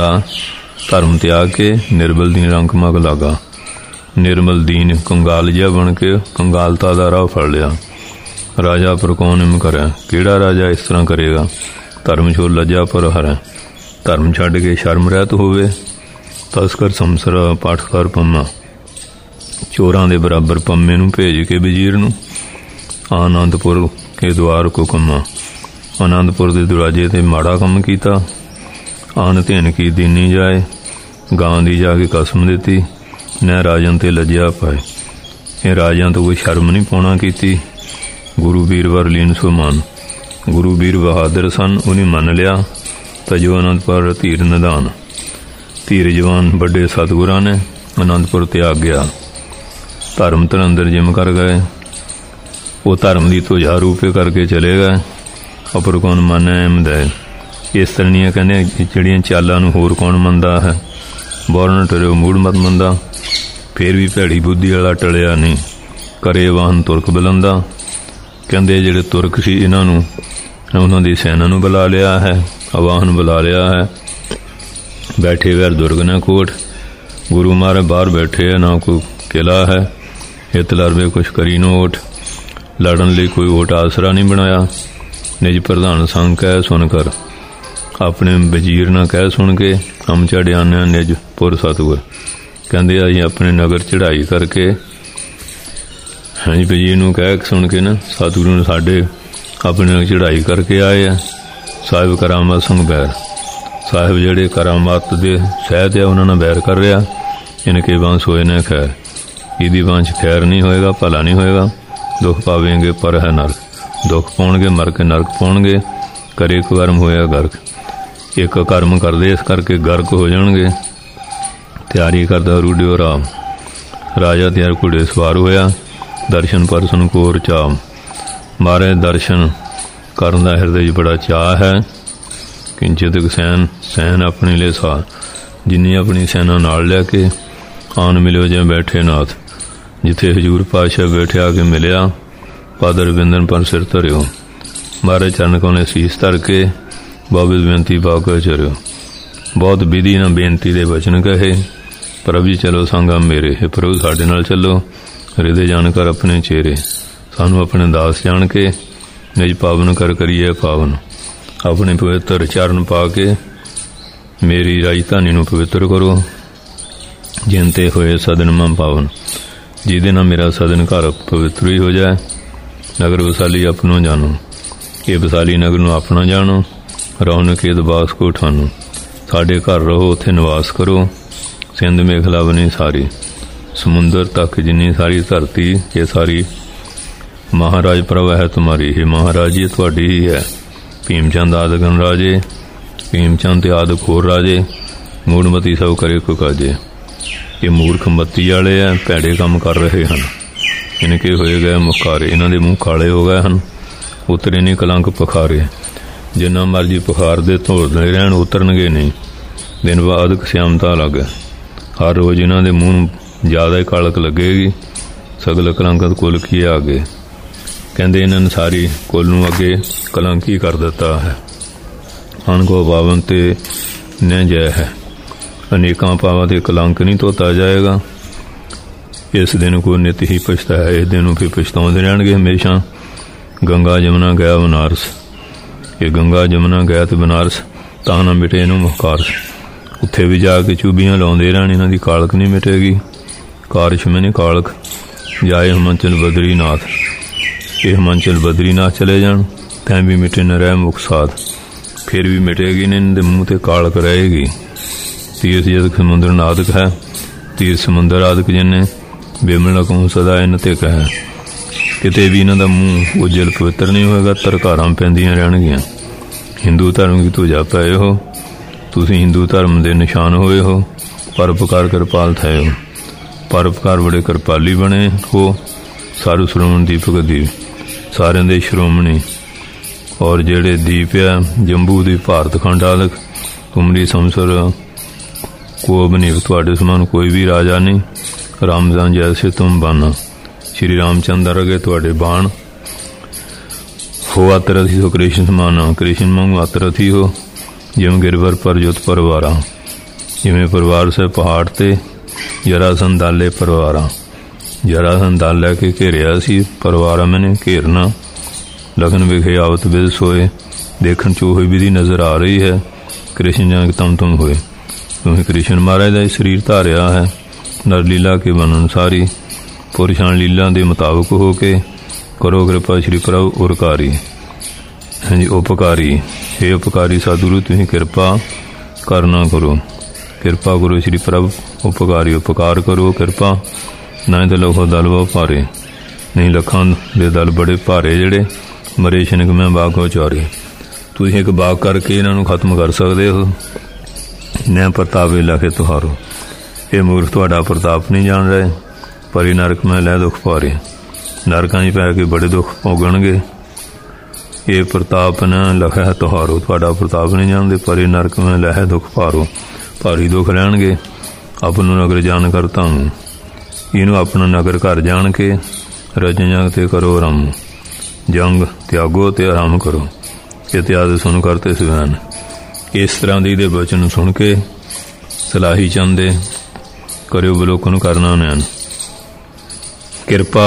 S1: ਧਰਮ ਤਿਆਗ ਕੇ ਨਿਰਬਲ ਦੀਨ ਰੰਗ ਮਗ ਲਾਗਾ। ਨਿਰਮਲ ਦੀਨ ਕੰਗਾਲ ਜਿਹਾ ਬਣ ਕੇ ਕੰਗਾਲਤਾ ਦਾ ਰਾਹ ਫੜ ਲਿਆ। ਰਾਜਾ ਪਰ ਕੌਣ ਇਮ ਕਰਿਆ। ਕਿਹੜਾ ਰਾਜਾ ਇਸ ਤਰ੍ਹਾਂ ਕਰੇਗਾ। ਧਰਮ ਛੋੜ ਲੱਜਾ ਪਰ ਹਰੈ। ਧਰਮ ਛੱਡ ਕੇ ਸ਼ਰਮ ਰਹਿਤ ਹੋਵੇ। ਤਸਕਰ ਸੰਸਰਾ ਪਾਠਕਾਰ ਪੰਮਾ। ਚੋਰਾਂ ਦੇ ਬਰਾਬਰ ਪੰਮੇ ਨੂੰ ਭੇਜ ਕੇ ਵਜ਼ੀਰ ਨੂੰ ਆਨੰਦਪੁਰ ਕੇ ਦੁਆਰ ਕੋ ਕੰਮਾ। ਆਨੰਦਪੁਰ ਦੇ ਦਰਵਾਜ਼ੇ ਤੇ ਮਾੜਾ ਕੰਮ ਕੀਤਾ। ਆਨ ਧਿਨ ਕੀ ਦੀਨੀ ਜਾਏ। ਗਾਂ ਦੀ ਜਾ ਕੇ ਕਸਮ ਦਿੱਤੀ। ਨਾ ਰਾਜਨ ਤੇ ਲੱਜਿਆ ਪਾਏ। ਇਹ ਰਾਜਿਆਂ ਤੋਂ ਕੋਈ ਸ਼ਰਮ ਨਹੀਂ ਪਾਉਣਾ ਕੀਤੀ। ਗੁਰੂ ਵੀਰਵਰ ਲੀਨ ਸੁਮਾਨ। ਗੁਰੂ ਵੀਰ ਬਹਾਦਰ ਸਨ। ਉਹਨੇ ਮੰਨ ਲਿਆ। ਤਜੋ ਅਨੰਦਪੁਰ ਧੀਰ ਨਿਦਾਨ। ਧੀਰ ਜਵਾਨ ਵੱਡੇ ਸਤਿਗੁਰਾਂ ਨੇ ਅਨੰਦਪੁਰ ਤਿਆਗ ਗਿਆ। ਧਰਮ ਧਰੰਦਰ ਜਿਮ ਕਰ ਗਏ। ਉਹ ਧਰਮ ਦੀ ਧੁਜਾ ਰੂਪੇ ਕਰਕੇ ਚਲੇ ਗਏ। ਅਪਰ ਕੌਣ ਮੰਨੈ ਅਹਿਮਦੈ। ਇਸ ਤਰ੍ਹਾਂ ਕਹਿੰਦੇ ਜਿਹੜੀਆਂ ਚਾਲਾਂ ਨੂੰ ਹੋਰ ਕੌਣ ਮੰਨਦਾ ਹੈ। ਬੋਰਨ ਟਰਿਓ ਮੂੜ ਮਤ ਮੰਦਾ। ਫਿਰ ਵੀ ਭੈੜੀ ਬੁੱਧੀ ਵਾਲਾ ਟਲਿਆ ਨਹੀਂ। ਕਰੇ ਵਾਹਨ ਤੁਰਕ ਬੁਲੰਦਾ। ਕਹਿੰਦੇ ਜਿਹੜੇ ਤੁਰਕ ਸੀ ਇਹਨਾਂ ਨੂੰ ਉਹਨਾਂ ਦੀ ਸੈਨਾ ਨੂੰ ਬੁਲਾ ਲਿਆ ਹੈ। ਆਵਾਹਨ ਬੁਲਾ ਲਿਆ ਹੈ। ਬੈਠੇ ਵੈਰ ਦੁਰਗ ਨਾ ਕੋਟ। ਗੁਰੂ ਮਹਾਰਾਜ ਬਾਹਰ ਬੈਠੇ ਹੈ। ਨਾ ਕੋਈ ਕਿਲਾ ਹੈ। ਹਿਤ ਲਰਵੇ ਕੁਛ ਕਰੀ ਨੋ ਓਟ। ਲੜਨ ਲਈ ਕੋਈ ਓਟ ਆਸਰਾ ਨਹੀਂ ਬਣਾਇਆ। ਨਿਜ ਪ੍ਰਧਾਨ ਸੰਗ ਕਹਿ ਸੁਣ ਕਰ। ਆਪਣੇ ਵਜ਼ੀਰ ਨਾ ਕਹਿ ਸੁਣ ਕੇ ਹਮ ਚੜਿਆਨਿਆ ਨਿਜ ਪੁਰ ਸਤਿਗੁਰ। ਕਹਿੰਦੇ ਅਸੀਂ ਆਪਣੇ ਨਗਰ ਚੜ੍ਹਾਈ ਕਰਕੇ ਹਾਂਜੀ ਵਜ਼ੀਰ ਨੂੰ ਕਹਿ ਸੁਣ ਕੇ ਨਾ ਸਤਿਗੁਰੂ ਨੂੰ ਸਾਡੇ ਆਪਣੇ ਨਗਰ ਚੜ੍ਹਾਈ ਕਰਕੇ ਆਏ ਆ। ਸਾਹਿਬ ਕਰਾਮਾਤ ਸੰਗ ਬੈਰ। ਸਾਹਿਬ ਜਿਹੜੇ ਕਰਾਮਾਤ ਦੇ ਸਹਿਤ ਆ ਉਹਨਾਂ ਨਾਲ ਬੈਰ ਕਰ ਰਿਹਾ। ਇਨਕੇ ਵੰਸ਼ ਹੋਏ ਨੇ ਖੈਰ। ਇਹਦੀ ਵੰਸ਼ ਖੈਰ ਨਹੀਂ ਹੋਏਗਾ, ਭਲਾ ਨਹੀਂ ਹੋਏਗਾ। ਦੁੱਖ ਪਾਵੇਂਗੇ ਪਰ ਹੈ ਨਰਕ। ਦੁੱਖ ਪਾਉਣਗੇ, ਮਰ ਕੇ ਨਰਕ ਪਾਉਣਗੇ। ਕਰੇ ਕਰਮ ਹੋਇਆ ਗਰਕ। ਇੱਕ ਕਰਮ ਕਰਦੇ ਇਸ ਕਰਕੇ ਗਰਕ ਹੋ ਜਾਣਗੇ। ਤਿਆਰੀ ਕਰਦਾ ਰੂਡਿਓ ਰਾਮ। ਰਾਜਾ ਤਿਆਰ ਘੋੜੇ ਸਵਾਰ ਹੋਇਆ। ਦਰਸ਼ਨ ਪਰਸਨ ਕੋਰ ਚਾਮ। ਮਾਰੇ ਦਰਸ਼ਨ ਕਰਨ ਦਾ ਹਿਰਦੇ 'ਚ ਬੜਾ ਚਾਅ ਹੈ। ਕਿੰਚਿਤ ਸੈਨ ਆਪਣੇ ਲਈ ਸਾਰ। ਜਿੰਨੀ ਆਪਣੀ ਸੈਨਾ ਨਾਲ ਲੈ ਕੇ ਆਨ ਮਿਲਿਓ ਜਿਵੇਂ ਬੈਠੇ ਨਾਥ। ਜਿੱਥੇ ਹਜ਼ੂਰ ਪਾਤਸ਼ਾਹ ਬੈਠਿਆ ਕੇ ਮਿਲਿਆ। ਪਾਦਰ ਬਿੰਦਨ ਪਰ ਸਿਰ ਧਰਿਓ। ਮਾਰੇ ਚਰਨ ਕੋਨੇ ਸੀਸ ਧਰ ਕੇ ਬਾਬੇ ਬੇਨਤੀ ਪਾ ਕੇ ਚਰਿਓ। ਬਹੁਤ ਵਿਧੀ ਨਾਲ ਬੇਨਤੀ ਦੇ ਵਚਨ ਕਹੇ। ਪ੍ਰਭੂ ਜੀ ਚਲੋ ਸੰਗਮ ਮੇਰੇ। ਹੈ ਪ੍ਰਭੂ ਸਾਡੇ ਨਾਲ ਚੱਲੋ। ਹਿਰਦੇ ਜਾਣ ਕਰ ਆਪਣੇ ਚਿਹਰੇ। ਸਾਨੂੰ ਆਪਣੇ ਦਾਸ ਜਾਣ ਕੇ ਨਿਜ ਪਾਵਨ ਕਰ ਕਰੀਏ ਪਾਵਨ। ਆਪਣੇ ਪਵਿੱਤਰ ਚਰਨ ਪਾ ਕੇ ਮੇਰੀ ਰਾਜਧਾਨੀ ਨੂੰ ਪਵਿੱਤਰ ਕਰੋ। ਜਿਨ ਤੇ ਹੋਏ ਸਦਨ ਮਮ ਪਾਵਨ। ਜਿਹਦੇ ਨਾਲ ਮੇਰਾ ਸਦਨ ਘਰ ਪਵਿੱਤਰ ਹੀ ਹੋ ਜਾਏ। ਨਗਰ ਵਿਸਾਲੀ ਆਪਣੋ ਜਾਣੋ। ਇਹ ਵਿਸਾਲੀ ਨਗਰ ਨੂੰ ਆਪਣਾ ਜਾਣੋ। ਰੌਣਕ ਏਦ ਬਾਸ ਕੋ ਠਾਨੋ। ਸਾਡੇ ਘਰ ਰਹੋ, ਉੱਥੇ ਨਿਵਾਸ ਕਰੋ। ਸਿੰਧ ਮੇਖਲਾ ਬਣੀ ਸਾਰੀ। ਸਮੁੰਦਰ ਤੱਕ ਜਿੰਨੀ ਸਾਰੀ ਧਰਤੀ ਇਹ ਸਾਰੀ ਮਹਾਰਾਜ ਪ੍ਰਭ ਹੈ ਤੁਮਾਰੀ। ਇਹ ਮਹਾਰਾਜ ਜੀ ਤੁਹਾਡੀ ਹੀ ਹੈ। ਭੀਮ ਚੰਦ ਆਦਿ ਗਣ ਰਾਜੇ। ਭੀਮ ਚੰਦ ਤੇ ਆਦਿ ਹੋਰ ਰਾਜੇ ਮੂੜਮਤੀ ਸਭ ਕਰੇ ਕੋ ਕਾਜੇ। ਇਹ ਮੂਰਖ ਮੱਤੀ ਵਾਲੇ ਆ, ਭੈੜੇ ਕੰਮ ਕਰ ਰਹੇ ਹਨ। ਇਨਕੇ ਹੋਏ ਗਏ ਮੁਖਾਰੇ, ਇਹਨਾਂ ਦੇ ਮੂੰਹ ਕਾਲੇ ਹੋ ਗਏ ਹਨ। ਉਤਰੇ ਨਹੀਂ ਕਲੰਕ ਪਖਾਰੇ, ਜਿੰਨਾ ਮਰਜੀ ਪਖਾਰ ਦੇ ਧੋਦੇ ਰਹਿਣ ਉਤਰਨਗੇ ਨਹੀਂ। ਦਿਨ ਬਾਅਦ ਸਿਆਮਤਾ ਲੱਗ, ਹਰ ਰੋਜ਼ ਇਹਨਾਂ ਦੇ ਮੂੰਹ ਨੂੰ ਜ਼ਿਆਦਾ ਹੀ ਕਾਲਕ ਲੱਗੇਗੀ। ਸਗਲ ਕਲੰਕਤ ਕੁਲ ਕੀ ਆਗੇ, ਕਹਿੰਦੇ ਇਹਨਾਂ ਨੇ ਸਾਰੀ ਕੁਲ ਨੂੰ ਅੱਗੇ ਕਲੰਕੀ ਕਰ ਦਿੱਤਾ ਹੈ। ਅਣਗੋ ਪਾਵਨ ਤੇ ਨ ਜੈ ਹੈ, ਅਨੇਕਾਂ ਪਾਵਾਂ ਤੇ ਕਲੰਕ ਨਹੀਂ ਧੋਤਾ ਜਾਏਗਾ। ਇਸ ਦਿਨ ਕੋ ਨਿਤ ਹੀ ਪਛਤਾਇਆ, ਇਸ ਦਿਨ ਨੂੰ ਫਿਰ ਪਛਤਾਉਂਦੇ ਰਹਿਣਗੇ ਹਮੇਸ਼ਾ। ਗੰਗਾ ਜਮਨਾ ਗਿਆ ਬਨਾਰਸ, ਇਹ ਗੰਗਾ ਜਮਨਾ ਗਿਆ ਤੇ ਬਨਾਰਸ ਤਾਂ ਨਾ ਮਿਟੇ ਇਹਨੂੰ ਮੁਖਾਰਸ। ਉੱਥੇ ਵੀ ਜਾ ਕੇ ਚੂਬੀਆਂ ਲਾਉਂਦੇ ਰਹਿਣ, ਇਹਨਾਂ ਦੀ ਕਾਲਕ ਨਹੀਂ ਮਿਟੇਗੀ। ਕਾਰਸ਼ ਮੈਨੇ ਕਾਲਕ ਜਾਏ ਹਿਮਾਚਲ ਬਦਰੀਨਾਥ, ਇਹ ਹਿਮਾਚਲ ਬਦਰੀਨਾਥ ਚਲੇ ਜਾਣ ਤੈਂ ਵੀ ਮਿਟੇ ਨ ਰਹਿ ਮੁਖ ਸਾਧ। ਫਿਰ ਵੀ ਮਿਟੇਗੀ ਨਹੀਂ, ਇਹਨਾਂ ਦੇ ਮੂੰਹ ਤੇ ਕਾਲਕ ਰਹੇਗੀ। ਤੀਰਥ ਜਦ ਸਮੁੰਦਰ ਨਾਦਕ ਹੈ, ਤੀਰ ਸਮੁੰਦਰ ਆਦਿਕ ਜਿੰਨੇ ਬਿਮਲ ਕਹੂੰ ਸਦਾ ਇਹਨਾਂ ਤੇ ਕਹਿ। ਕਿਤੇ ਵੀ ਇਹਨਾਂ ਦਾ ਮੂੰਹ ਉਜਲ ਪਵਿੱਤਰ ਨਹੀਂ ਹੋਏਗਾ, ਤਰਕਾਰਾਂ ਪੈਂਦੀਆਂ ਰਹਿਣਗੀਆਂ। ਹਿੰਦੂ ਧਰਮ ਦੀ ਧੁਜਾ ਪਏ ਹੋ, ਤੁਸੀਂ ਹਿੰਦੂ ਧਰਮ ਦੇ ਨਿਸ਼ਾਨ ਹੋਏ ਹੋ। ਪਰਉਪਕਾਰ ਕਿਰਪਾਲ ਥਏ ਹੋ, ਪਰਉਪਕਾਰ ਬੜੇ ਕਿਰਪਾਲੀ ਬਣੇ ਹੋ। ਸਾਰੂ ਸ਼੍ਰੋਮਣ ਦੀਪਕ ਦੀਪ, ਸਾਰਿਆਂ ਦੇ ਸ਼੍ਰੋਮਣੀ। ਔਰ ਜਿਹੜੇ ਦੀਪ ਆ ਜੰਬੂ ਦੀ ਭਾਰਤ ਖੰਡ ਆਦਿਕ, ਤੁਮਰੀ ਸੰਸਰ ਕੋ ਬਨੀਵ, ਤੁਹਾਡੇ ਸਮਾਨ ਕੋਈ ਵੀ ਰਾਜਾ ਨਹੀਂ। ਰਾਮਜਾਨ ਜੈਸੇ ਤੁਮ ਬਾਨਾ, ਸ਼੍ਰੀ ਰਾਮਚੰਦਰ ਅਗੇ ਤੁਹਾਡੇ ਬਾਣ ਹੋ। ਅਤਰਥੀ ਹੋ ਕ੍ਰਿਸ਼ਨ ਸਮਾਨਾ, ਕ੍ਰਿਸ਼ਨ ਵਾਂਗੂ ਅਤਰਥੀ ਹੋ। ਜਿਵੇਂ ਗਿਰਵਰ ਪਰ ਜੁਤ ਪਰਿਵਾਰਾਂ, ਜਿਵੇਂ ਪਰਿਵਾਰ ਸੇ ਪਹਾੜ ਤੇ ਜਰਾਸੰਧ ਦਾਲੇ ਪਰਿਵਾਰਾਂ। ਜਰਾਸੰਧ ਦਾਲ ਲੈ ਕੇ ਘੇਰਿਆ ਸੀ, ਪਰਿਵਾਰਾਂ ਮੈਨੇ ਘੇਰਨਾ। ਲਖਨ ਵਿਖੇ ਆਵਤ ਬਿਦ ਸੋਏ, ਦੇਖਣ ਚ ਉਹੀ ਵਿਧੀ ਨਜ਼ਰ ਆ ਰਹੀ ਹੈ। ਕ੍ਰਿਸ਼ਨ ਜਨਕ ਤਮ ਹੋਏ, ਕਿਉਂਕਿ ਕ੍ਰਿਸ਼ਨ ਮਹਾਰਾਜ ਦਾ ਸਰੀਰ ਧਾਰਿਆ ਹੈ। ਨਰ ਲੀਲਾ ਕੇ ਬਨ ਅਨੁਸਾਰੀ, ਪੁਰਸ਼ਾਂ ਲੀਲਾ ਦੇ ਮੁਤਾਬਕ ਹੋ ਕੇ ਕਰੋ ਕਿਰਪਾ ਸ਼੍ਰੀ ਪ੍ਰਭੂ ਉਰਕਾਰੀ। ਹਾਂਜੀ ਉਪਕਾਰੀ, ਇਹ ਉਪਕਾਰੀ ਸਾਧੁਰੂ ਤੁਸੀਂ ਕਿਰਪਾ ਕਰਨਾ ਕਰੋ, ਕਿਰਪਾ ਕਰੋ ਸ਼੍ਰੀ ਪ੍ਰਭੂ ਉਪਕਾਰੀ। ਉਪਕਾਰ ਕਰੋ ਕਿਰਪਾ, ਨਾ ਤਾਂ ਲਖੋ ਦਲ ਬਹੁ ਭਾਰੇ, ਨਹੀਂ ਲੱਖਾਂ ਦੇ ਦਲ ਬੜੇ ਭਾਰੇ ਜਿਹੜੇ ਮਰੇ ਸ਼ਨਕ ਮੈਂ ਬਾਗੋ ਚਾਰੇ। ਤੁਸੀਂ ਇੱਕ ਬਾਗ ਕਰਕੇ ਇਹਨਾਂ ਨੂੰ ਖਤਮ ਕਰ ਸਕਦੇ ਹੋ। ਨੈ ਪ੍ਰਤਾਪੇ ਲਖੇ ਤੁਹਾਰੋ, ਇਹ ਮੂਰਖ ਤੁਹਾਡਾ ਪ੍ਰਤਾਪ ਨਹੀਂ ਜਾਣ ਰਹੇ। ਪਰੀ ਨਰਕ ਮੈਂ ਲੈ ਦੁੱਖ ਭਾਰੇ, ਨਰਕਾਂ 'ਚ ਪੈ ਕੇ ਬੜੇ ਦੁੱਖ ਭੋਗਣਗੇ। ਇਹ ਪ੍ਰਤਾਪ ਨਾ ਲਖਿਆ ਤੁਹਾਰੋ, ਤੁਹਾਡਾ ਪ੍ਰਤਾਪ ਨਹੀਂ ਜਾਣਦੇ। ਪਰੀ ਨਰਕ ਮੈਂ ਲੈ ਦੁੱਖ ਭਾਰੋ, ਭਾਰੀ ਦੁੱਖ ਰਹਿਣਗੇ। ਆਪਣੋ ਨਗਰ ਜਾਣ ਕਰ ਤੁਹਾਨੂੰ, ਇਹਨੂੰ ਆਪਣਾ ਨਗਰ ਘਰ ਜਾਣ ਕੇ ਰਜਨ ਜੰਗ ਤੇ ਕਰੋ ਆਰਾਮ। ਜੰਗ ਤਿਆਗੋ ਤੇ ਆਰਾਮ ਕਰੋ। ਇਤਿਹਾਸ ਸੁਣ ਕਰਤੇ ਸੁਵੈਨ। ਇਸ ਤਰ੍ਹਾਂ ਦੀ ਦੇ ਬਚਨ ਸੁਣ ਕੇ ਸਲਾਹੀ ਚੰਦੇ ਕਰਿਓ ਬਲੋਕਨ ਕਰਨਾ ਨੈਨ ਕਿਰਪਾ।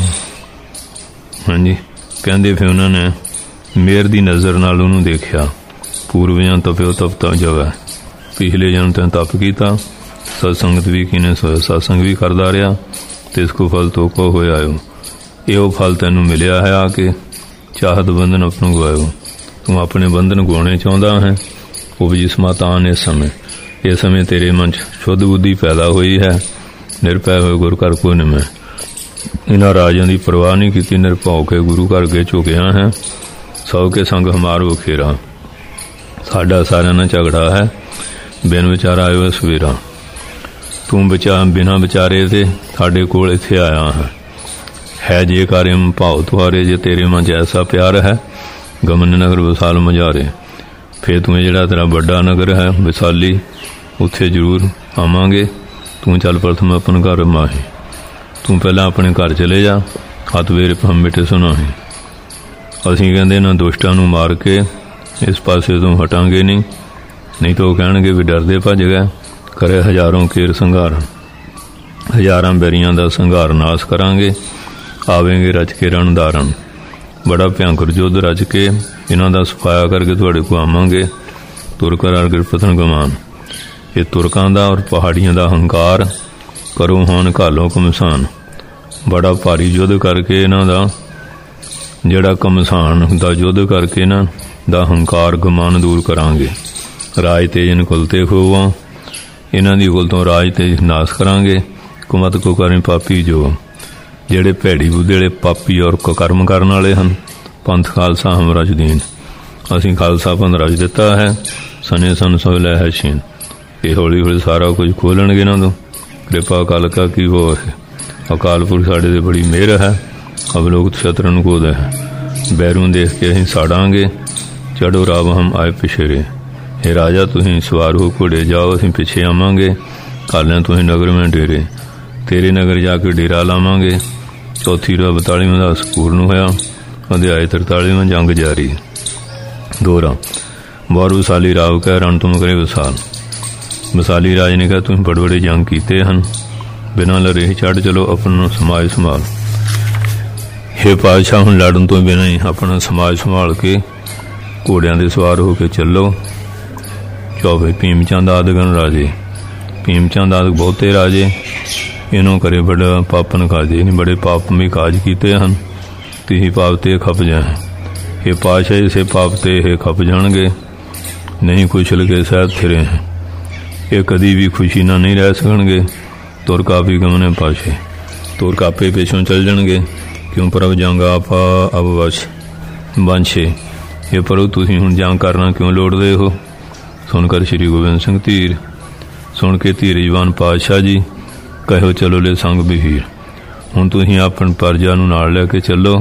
S1: ਹਾਂਜੀ ਕਹਿੰਦੇ ਫਿਰ ਉਹਨਾਂ ਨੇ ਮੇਰ ਦੀ ਨਜ਼ਰ ਨਾਲ ਉਹਨੂੰ ਦੇਖਿਆ। ਪੂਰਵਿਆਂ ਤਪਿਓ ਤਪਤਾ ਜਗ੍ਹਾ, ਪਿਛਲੇ ਜਨਮ ਤੈਂ ਤਪ ਕੀਤਾ। ਸਤਸੰਗਤ ਵੀ ਕਿਨੇ ਸੋਇਆ, ਸਤਸੰਗ ਵੀ ਕਰਦਾ ਰਿਹਾ ਤੇ ਇਸ ਕੋ ਫਲ ਤੋ ਕੋ ਹੋਇਆ ਆਇਓ। ਇਹ ਉਹ ਫਲ ਤੈਨੂੰ ਮਿਲਿਆ ਹੈ ਆ ਕੇ। ਚਾਹਤ ਬੰਧਨ ਆਪਣੋ ਗਵਾਇਓ, ਤੂੰ ਆਪਣੇ ਬੰਧਨ ਗਵਾਉਣੇ ਚਾਹੁੰਦਾ ਹੈ। ਉਹ ਜਿਸ ਮਾਤਾਨ ਇਸ ਸਮੇਂ ਤੇਰੇ ਮਨ 'ਚ ਸ਼ੁੱਧ ਬੁੱਧੀ ਪੈਦਾ ਹੋਈ ਹੈ। ਨਿਰਭੈ ਹੋਏ ਗੁਰੂ ਘਰ ਕੋ ਨਿਮੈ, ਇਹਨਾਂ ਰਾਜਿਆਂ ਦੀ ਪਰਵਾਹ ਨਹੀਂ ਕੀਤੀ। ਨਿਰਭਉ ਕੇ ਗੁਰੂ ਘਰ ਅੱਗੇ ਝੁਕਿਆ ਹੈ। ਸੌ ਕੇ ਸੰਗ ਹਮਾਰੋ ਖੇਰਾ, ਸਾਡਾ ਸਾਰਿਆਂ ਨਾਲ ਝਗੜਾ ਹੈ। ਬਿਨ ਵਿਚਾਰਾ ਆਇਓ ਸਵੇਰਾ, ਤੂੰ ਬਿਨਾਂ ਵਿਚਾਰੇ ਤੇ ਸਾਡੇ ਕੋਲ ਇੱਥੇ ਆਇਆ ਹੈ। ਜੇ ਕਾਰਿਮ ਭਾਉ ਤੁਹਾਰੇ, ਜੇ ਤੇਰੇ ਮਨ 'ਚ ਐਸਾ ਪਿਆਰ ਹੈ। ਗਮਨ ਨਗਰ ਵਿਸਾਲ ਮਝਾਰੇ, ਫਿਰ ਤੂੰ ਜਿਹੜਾ ਤੇਰਾ ਵੱਡਾ ਨਗਰ ਹੈ ਵਿਸਾਲੀ, ਉੱਥੇ ਜ਼ਰੂਰ ਆਵਾਂਗੇ। ਤੂੰ ਚੱਲ ਪ੍ਰਥਮ ਆਪਣ ਘਰ ਮਾਹੀ, ਤੂੰ ਪਹਿਲਾਂ ਆਪਣੇ ਘਰ ਚਲੇ ਜਾ। ਹੱਥ ਵੇਰ ਭਮ ਮਿਟੇ ਸੁਨਾਹੀ, ਅਸੀਂ ਕਹਿੰਦੇ ਨਾ ਦੁਸ਼ਟਾਂ ਨੂੰ ਮਾਰ ਕੇ ਇਸ ਪਾਸੇ ਤੋਂ ਹਟਾਂਗੇ ਨਹੀਂ ਤਾਂ ਉਹ ਕਹਿਣਗੇ ਵੀ ਡਰਦੇ ਭੱਜ ਗਏ। ਕਰੇ ਹਜ਼ਾਰਾਂ ਕੇਰ ਸੰਘਾਰ, ਹਜ਼ਾਰਾਂ ਬੈਰੀਆਂ ਦਾ ਸੰਘਾਰ ਨਾਸ ਕਰਾਂਗੇ। ਆਵੇਂਗੇ ਰਚ ਕੇ ਰਣਦਾਰਨ, ਬੜਾ ਭਿਆਨਕ ਯੁੱਧ ਰਚ ਕੇ ਇਹਨਾਂ ਦਾ ਸਫਾਇਆ ਕਰਕੇ ਤੁਹਾਡੇ ਕੋਲ ਆਵਾਂਗੇ। ਤੁਰਕਰ ਅਰਗਰ ਪਤਨ ਗਮਾਨ, ਇਹ ਤੁਰਕਾਂ ਦਾ ਔਰ ਪਹਾੜੀਆਂ ਦਾ ਹੰਕਾਰ ਕਰੋ ਹੋਣ ਘਾਲੋ ਕਮਸਾਨ। ਬੜਾ ਭਾਰੀ ਯੁੱਧ ਕਰਕੇ ਇਹਨਾਂ ਦਾ ਜਿਹੜਾ ਕਮਸਾਨ ਦਾ ਯੁੱਧ ਕਰਕੇ ਇਹਨਾਂ ਦਾ ਹੰਕਾਰ ਗਮਾਨ ਦੂਰ ਕਰਾਂਗੇ। ਰਾਜ ਤੇਜਨ ਕੁਲ ਤੇ ਖੋਵਾਂ, ਇਹਨਾਂ ਦੀ ਕੁਲ ਤੋਂ ਰਾਜ ਤੇਜ ਨਾਸ ਕਰਾਂਗੇ। ਕੁਮਤ ਕੋ ਕਰੇ ਪਾਪੀ ਜੋ, ਜਿਹੜੇ ਭੈੜੀ ਬੁੱਧੀ ਵਾਲੇ ਪਾਪੀ ਔਰ ਕੁਕਰਮ ਕਰਨ ਵਾਲੇ ਹਨ। ਪੰਥ ਖਾਲਸਾ ਹਮ ਰਜ ਦੀਨ, ਅਸੀਂ ਖਾਲਸਾ ਪੰਥ ਰਜ ਦਿੱਤਾ ਹੈ। ਸਨੇ ਸਨ ਸੋ ਲੈ ਹੈ ਛੀਨ, कि हौली हौली सारा कुछ खोलणगे इन्हां तों। कृपा अकाल का की हो है, अकाल पुरख साडे ते बड़ी मेहर है। अब लोग शत्रन को दे बैरों देख के असीं साड़ांगे, चढ़ो राव हम आए पिछेरे। हे राजा तुसीं सवार हो घोड़े जाओ, असीं पिछे आवांगे, कालें तुसीं नगर में डेरे, तेरे नगर जाके डेरा लावांगे। चौथी 42वां दास पूर्ण होया। अध्याय 43वां जंग जारी। दोहरा। बहुत विसाली राव कह रण तुम करे विसाल। विसाली राज ने कहा तुम बड़े बड़े जंग कीते हैं, बिना लड़े चढ़ चलो अपना समाज संभाल। हे पातशाह हुण लड़न तो बिना ही अपना समाज संभाल के घोड़ियां दे सवार होकर चलो। चौबे भीमचंद आदगन राजे। भीमचंद आदि बहुते राजे, इन्हों करे बड़ा पापन काजे, इन्हें बड़े पाप में काज किते हैं, तिही पाप ते खप जाए। हे पातशाह इसे पाप ते हे खप जाणगे, नहीं कुशल के सहत फिरे हैं। ये कदी भी खुशी ना नहीं रह सकणगे, तुर कापी गमने पाछे, तुर कापे पेछों चल जाणगे। क्यों प्रभ जंग आपा अब वंशे। ये प्रभु तुसीं हुण जंग करना क्यों लोड़दे हो। सुनकर श्री गोबिंद सिंह धीर। सुन के धीरजवान पातशाह जी कहो चलो ले संग बहीर। हुण तुसीं अपन प्रजा नूं नाल लैके चलो,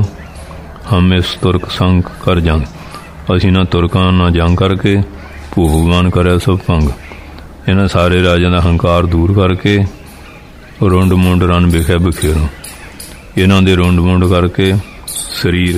S1: हम इस तुरक संग कर जंग। असीं ना तुरकां ना जंग करके भगवान करे सब भंग। इन्हां सारे राजां दा हंकार दूर करके रुंड मुंड रन बिखे बखेरो। इन्हां दे रुंड मुंड करके शरीर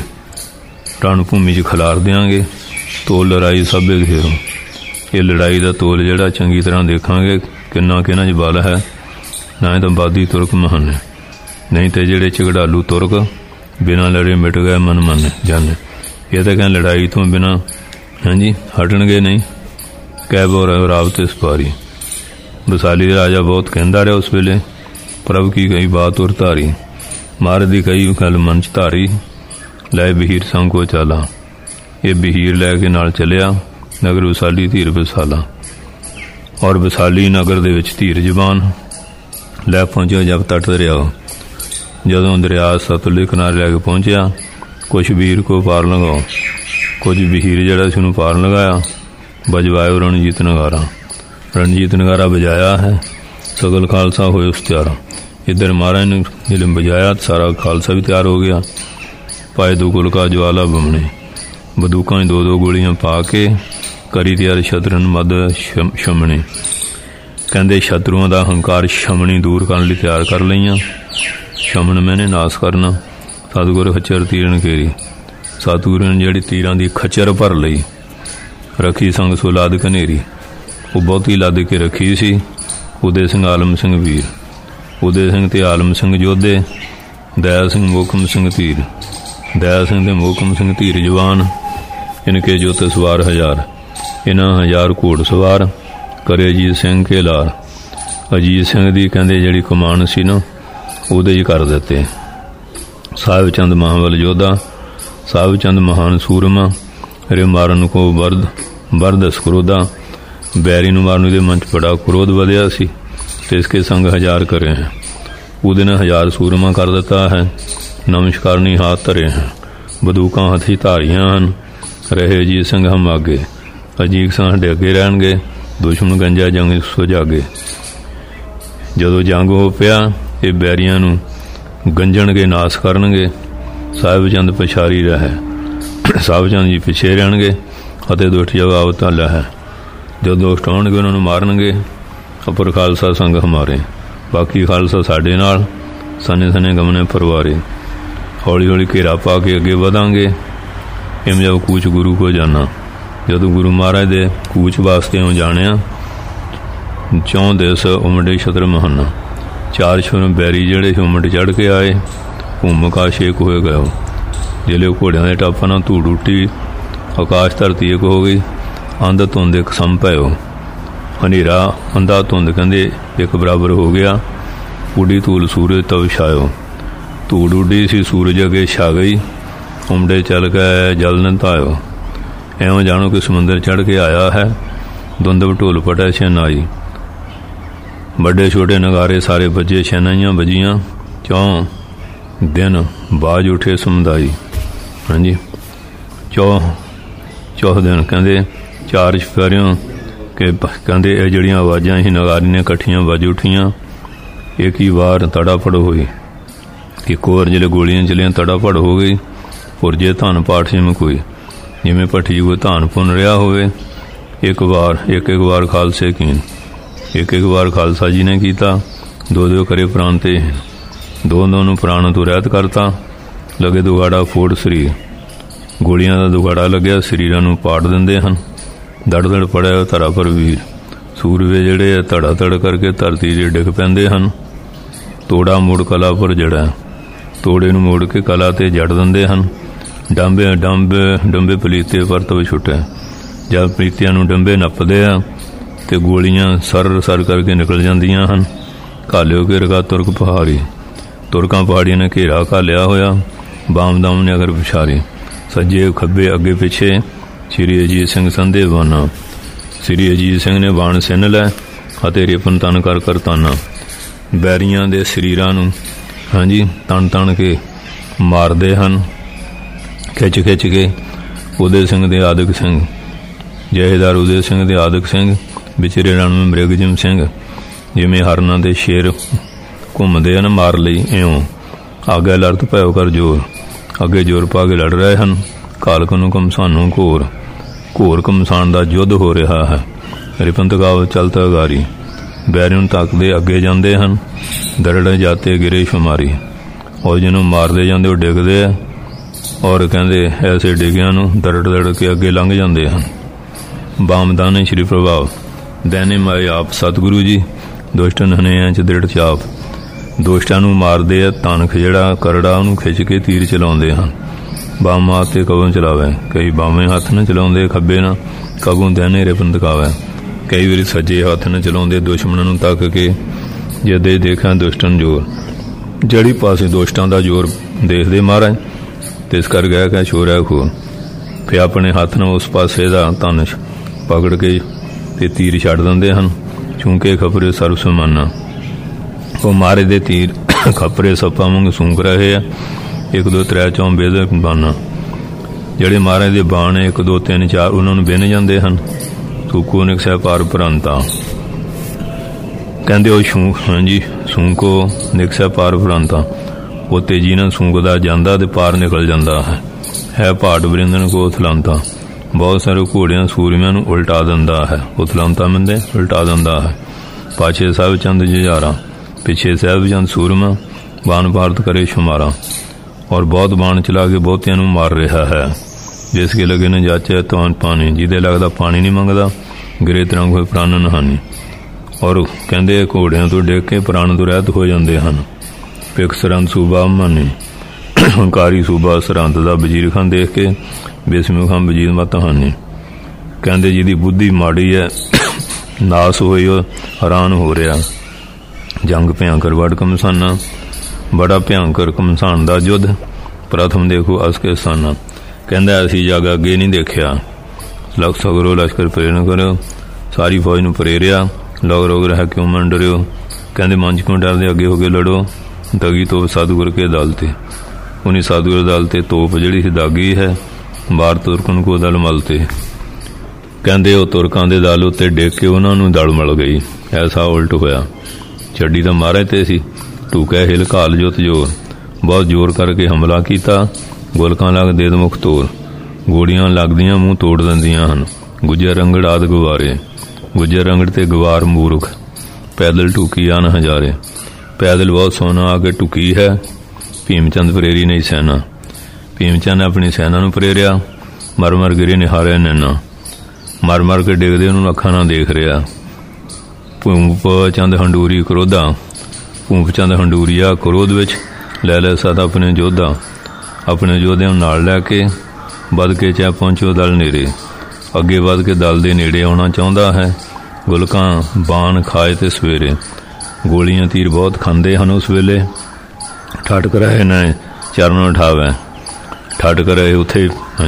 S1: रण भूमि च खिलार देंगे। तोल लड़ाई सभे घेरो। ये लड़ाई का तोल जिहड़ा चंगी तरह देखांगे किन्ना किन्हां च बल है, ना तो बादी तुरक महान है, नहीं तो जिहड़े झगड़ालू तुरक बिना लड़े मिट गए मन मन जाने। ये तो कहें लड़ाई तो बिना हाँ जी हटणगे नहीं। कैब और रावत इस पारी। विसाली राजा बहुत कहता रहा उस वेले, प्रभु की कई बात और धारी, मार दी कई गल मन च धारी, लै बहीर संग को चाला। ये बहीर लैके नाल चलिया, नगर विसाली धीर विसाला। और विसाली नगर दे विच धीर जबान लै पहुंचा जब तट दरिया। जदों दरिया सतलुज किनारे लैके पहुंचया, कुछ वीर को पार लगाओ, कुछ बहीर जिहड़ा सी उहनूं पार लगाया। बजवायो रणजीत नगारा। रणजीत नगारा बजाया है, सगल खालसा होए उस त्यारा। इधर महाराज ने जिले बजाया, सारा खालसा भी तैयार हो गया। पाए दुगुल का ज्वाला बमने, बंदूकां दो दो गोलियां पा के करी तैयार शत्रन मद शमने। कहते शत्रुओं का हंकार शमनी दूर करने लई तैयार कर लईआं। शमन मैंने नाश करना, सतगुर खच्चर तीरन घेरी। सतगुर ने जिहड़ी तीरां दी खच्चर भर लई, रखी संग सो लाद कनेरी। वो बहुती लद के रखी सी। उदय सिंह आलम सिंह वीर, उदय सिंह ते आलम सिंह योधे, दया सिंह मोहकम सिंह धीर। दया सिंह ते मोहकम सिंह धीर जवान, इनके जो सवार 1000। इन्हां 1000 घोड़ सवार करे अजीत सिंह के लार। अजीत सिंह दी कहंदे जिहड़ी कमान सी ना उहदे च कर दिते। साहिब चंद महाबल योधा, साहिब चंद महान सूरमा, रे मारन को बरद क्रोधा। बैरी नूं मारन दे मन च बड़ा क्रोध वधिया सी, ते इसके संग 1000 करे हैं। उहदे ने 1000 सूरमा कर दिता है। नमस्कारनी हाथ धरे हैं, बंदूकां हथी धारियां हन। रहे अजीत सिंह हम आगे, अजीत सिंह साडे अगे रहणगे, दुश्मन गंजा जंग सो जागे। जदों जंग हो पिया, ये बैरियां नूं गंजणगे, नाश करनगे। साहिब चंद पछारी रहे, साहिब चंद जी पिछे रहणगे अते दुष्ट जवाब ताला है। जो दुष्ट आउणगे उन्हां नूं मारनगे। अपर खालसा संग हमारे, बाकी खालसा साडे नाल, सने सने गमने परवारे। हौली हौली घेरा पा के अगे वधांगे। इम जब कूच गुरु को जाना। जदों गुरु महाराज दे कूच वास्ते हो जाणिया, 4 दिस उमड़े छत्र महाना। 4 छुर बैरी जिहड़े उमड़ चढ़ के आए, भूमिका शेक हो गए। जिले घोड़ियां दे टप्पां नाल धूड़ उठी, आकाश धरती एक हो गई। अंध धुंद एक सम पयो, हनेरा अंधा धुंद कहंदे एक बराबर हो गया। उड़ी धूल सूरज तब छायो, धूड़ उड़ी सी सूरज अगे छा गई। उमड़े चल गए जल न धायो, एवं जानो कि समुंदर चढ़ के आया है। धुंद ढोल पटा शहनाई, बड़े छोटे नगारे सारे बजे, शहनाइयां बजियां। 4 दिन बाज उठे समुदाई। हाँ जी 4 दिन कहते 4 चुफेरियों कि कहते ये जड़ियाँ आवाज़ां ही नगारी ने कट्ठियां वज उठियां। एक ही वार तड़ाफड़ हुई, एक होर जिले गोलियां चलियां तड़ाफड़ हो गई। पुरजे धन पाठ जिमें कोई जिमें भट्ठी कोई धान भुन रहा होवे। एक वार खालसे कीन, एक वार खालसा जी ने कीता। दो दो करे प्राण ते दो प्राण तो रहत करता। लगे दुगाड़ा फोड़ शरीर, गोलियां का दुगाड़ा लग्या शरीरां नूं पाड़ दिंदे हन। दड़ दड़ पड़िया धरा पर वीर, सूरवे जड़े धड़ा धड़ करके धरती जे डिग पैंदे हन। तोड़ा मुड़ कला पर जड़ा, तोड़े नूं मोड़ के कला ते जड़ दिंदे हन। डंबे पलीते पर तब छुटे, जब पलीतियां नूं डंबे नपदे आ ते गोलियां सर सर करके निकल जांदियां हन। घालिओ घेरगा तुर्क पहाड़ी, तुरकां पहाड़ियां ने घेरा घालिया होया। बामदाम ने अगर पिछारी, सज्जे खब्बे अगे पिछे श्री अजीत सिंह संधे बाना। श्री अजीत सिंह ने बाण सिन लै अते रिपन तन कर कर ताना। बैरियां दे शरीरां नूं जी तन तन के मारदे हन, खिच खिच के। उदय सिंह दे आदक सिंह, जहेदार उदय सिंह दे आदक सिंह, विचरे रण में मृगजिम सिंह। जिमें हरना दे शेर घूमते हैं मार लई, इउं आगे लड़त भैओ कर जोर। अगे जोर पा के लड़ रहे हैं, कालक नूं घमसानों घोर। घोर घमसान का युद्ध हो रहा है। रिपन तकाव चलता गारी, बैरियों तकते अगे जाते हैं। दरड़े जाते गिरे शुमारी, और जिन्हों मारते जाते वो डिगते हैं। और कहते ऐसे डिगिया दरड़ दरड़ के अगे लंघ जाते हैं। बामदाने श्री प्रभाव दैने माए आप सतगुरु जी, दुष्टन हनेयां च दृढ़ चाप। दोष्टां नूं मारदे आ, तनख जिहड़ा करड़ा उहनूं खिच के तीर चलाउंदे हन। बामां ते कबों चलावे, कई बावें हत्थ न चलाउंदे खब्बे ना, कबों दैने रिपन तकावे। कई वारी सज्जे हत्थ न चलाउंदे दुश्मनां नूं तक के। जदे देखा दुष्टन जोर, जड़ी पासे दोष्टां दा जोर देखदे महाराज, तिस कर गया कै छोर है खून। फिर अपने हत्थ नाल उस पासे दा तन पकड़ के ते तीर छड्ड दिंदे हन। चूंके खपरे सर्व समाना, वो मारे दे तीर खपरे सप्पा वांग सूंक रहे हैं। 1 2 3 4 बेदे बाना, ਜਿਹੜੇ मारे दे बाण 1 2 3 4 उन्होंने बिन जाते हैं। सूको निकसै पार भरंता, कहते वो सूको निकसै पार भरंता। वो तेजी नाल सूंकदा जांदा ते पार निकल जाता है भाट वरिंदन को उथलांता। बहुत सारे घोड़ियां सूरमियां नूं उल्टा दिंदा है। उथलांता मंदे उल्टा दिंदा है। पाछे साहिब चंद जुझारा, पिछे साहिब चंद सूरमा। बाण भारत करे शुमारा, और बहुत बाण चला के बहुतियां नूं मार रहा है। जिसके लगे न जाचे तो पानी, जिदे लगदा पानी नहीं मंगदा, गिरे तरंग होए प्राण नहानी। और कहते घोड़ियां तो डिग के प्राण तो रहत हो जाते हैं। पिक सरहंद सूबा मानी, हंकारी सूबा सरहंद का वजीर खान देख के बेसमी खान वजीर मत हानी। कहते जिहदी बुद्धि माड़ी है नास होई हैरान हो रहा। जंग भयंकर वड़ घमसाना, बड़ा भयंकर घमसान का युद्ध। प्रथम देखो अस के स्थाना, कहता असी जग अगे नहीं देखा। लख सगरो लश्कर प्रेरण करो, सारी फौज नूं प्रेरिया। लोग रोग रहा क्यों मन डरियो, कहते मंच क्यों डरदे अगे हो के लड़ो। दगी तोप सतगुर के दल ते, उन्हीं सतगुर दल ते तोप जिहड़ी सी दागी है। बार तुरकन को दल मलते, कहते वो तुरकां दे दल उत्ते डिग के उन्होंने दल मल गई। ऐसा उल्ट होया, छड्डी तो महाराज ते सी। टूकै हिल घाल जोत जोर, बहुत जोर करके हमला किया। गोलकां लग दे मुख तोर, गोलियां लगदियां मूँह तोड़ दिंदियां हन। गुजर रंगड़ आद गवारे, गुजर रंगड़ ते गवार मूर्ख। पैदल टूकी आन हजारे, पैदल बहुत सोना आके टुकी है। भीमचंद प्रेरी नहीं सेना, भीमचंद ने अपनी सेना नूं प्रेरिया। मर मर गिरे निहारे नैना, मर मर के डिगदे उन्होंने अखां नाल देख रहा। भूप चंद हंडूरी क्रोधा, भूप चंद हंडूरिया क्रोध विच लै सद अपने योद्धा। अपने योद्धिਆਂ नाल लैके बद के चाह पहुंचो दल नेड़े। अगे वध के दल दे नेड़े आउणा चाहुंदा है। गुलकां बाण खाए ते सवेरे, गोलियां तीर बहुत खांदे हन उस वेले। ठटक रहे न चरण उठावे, ठटक रहे उत्थे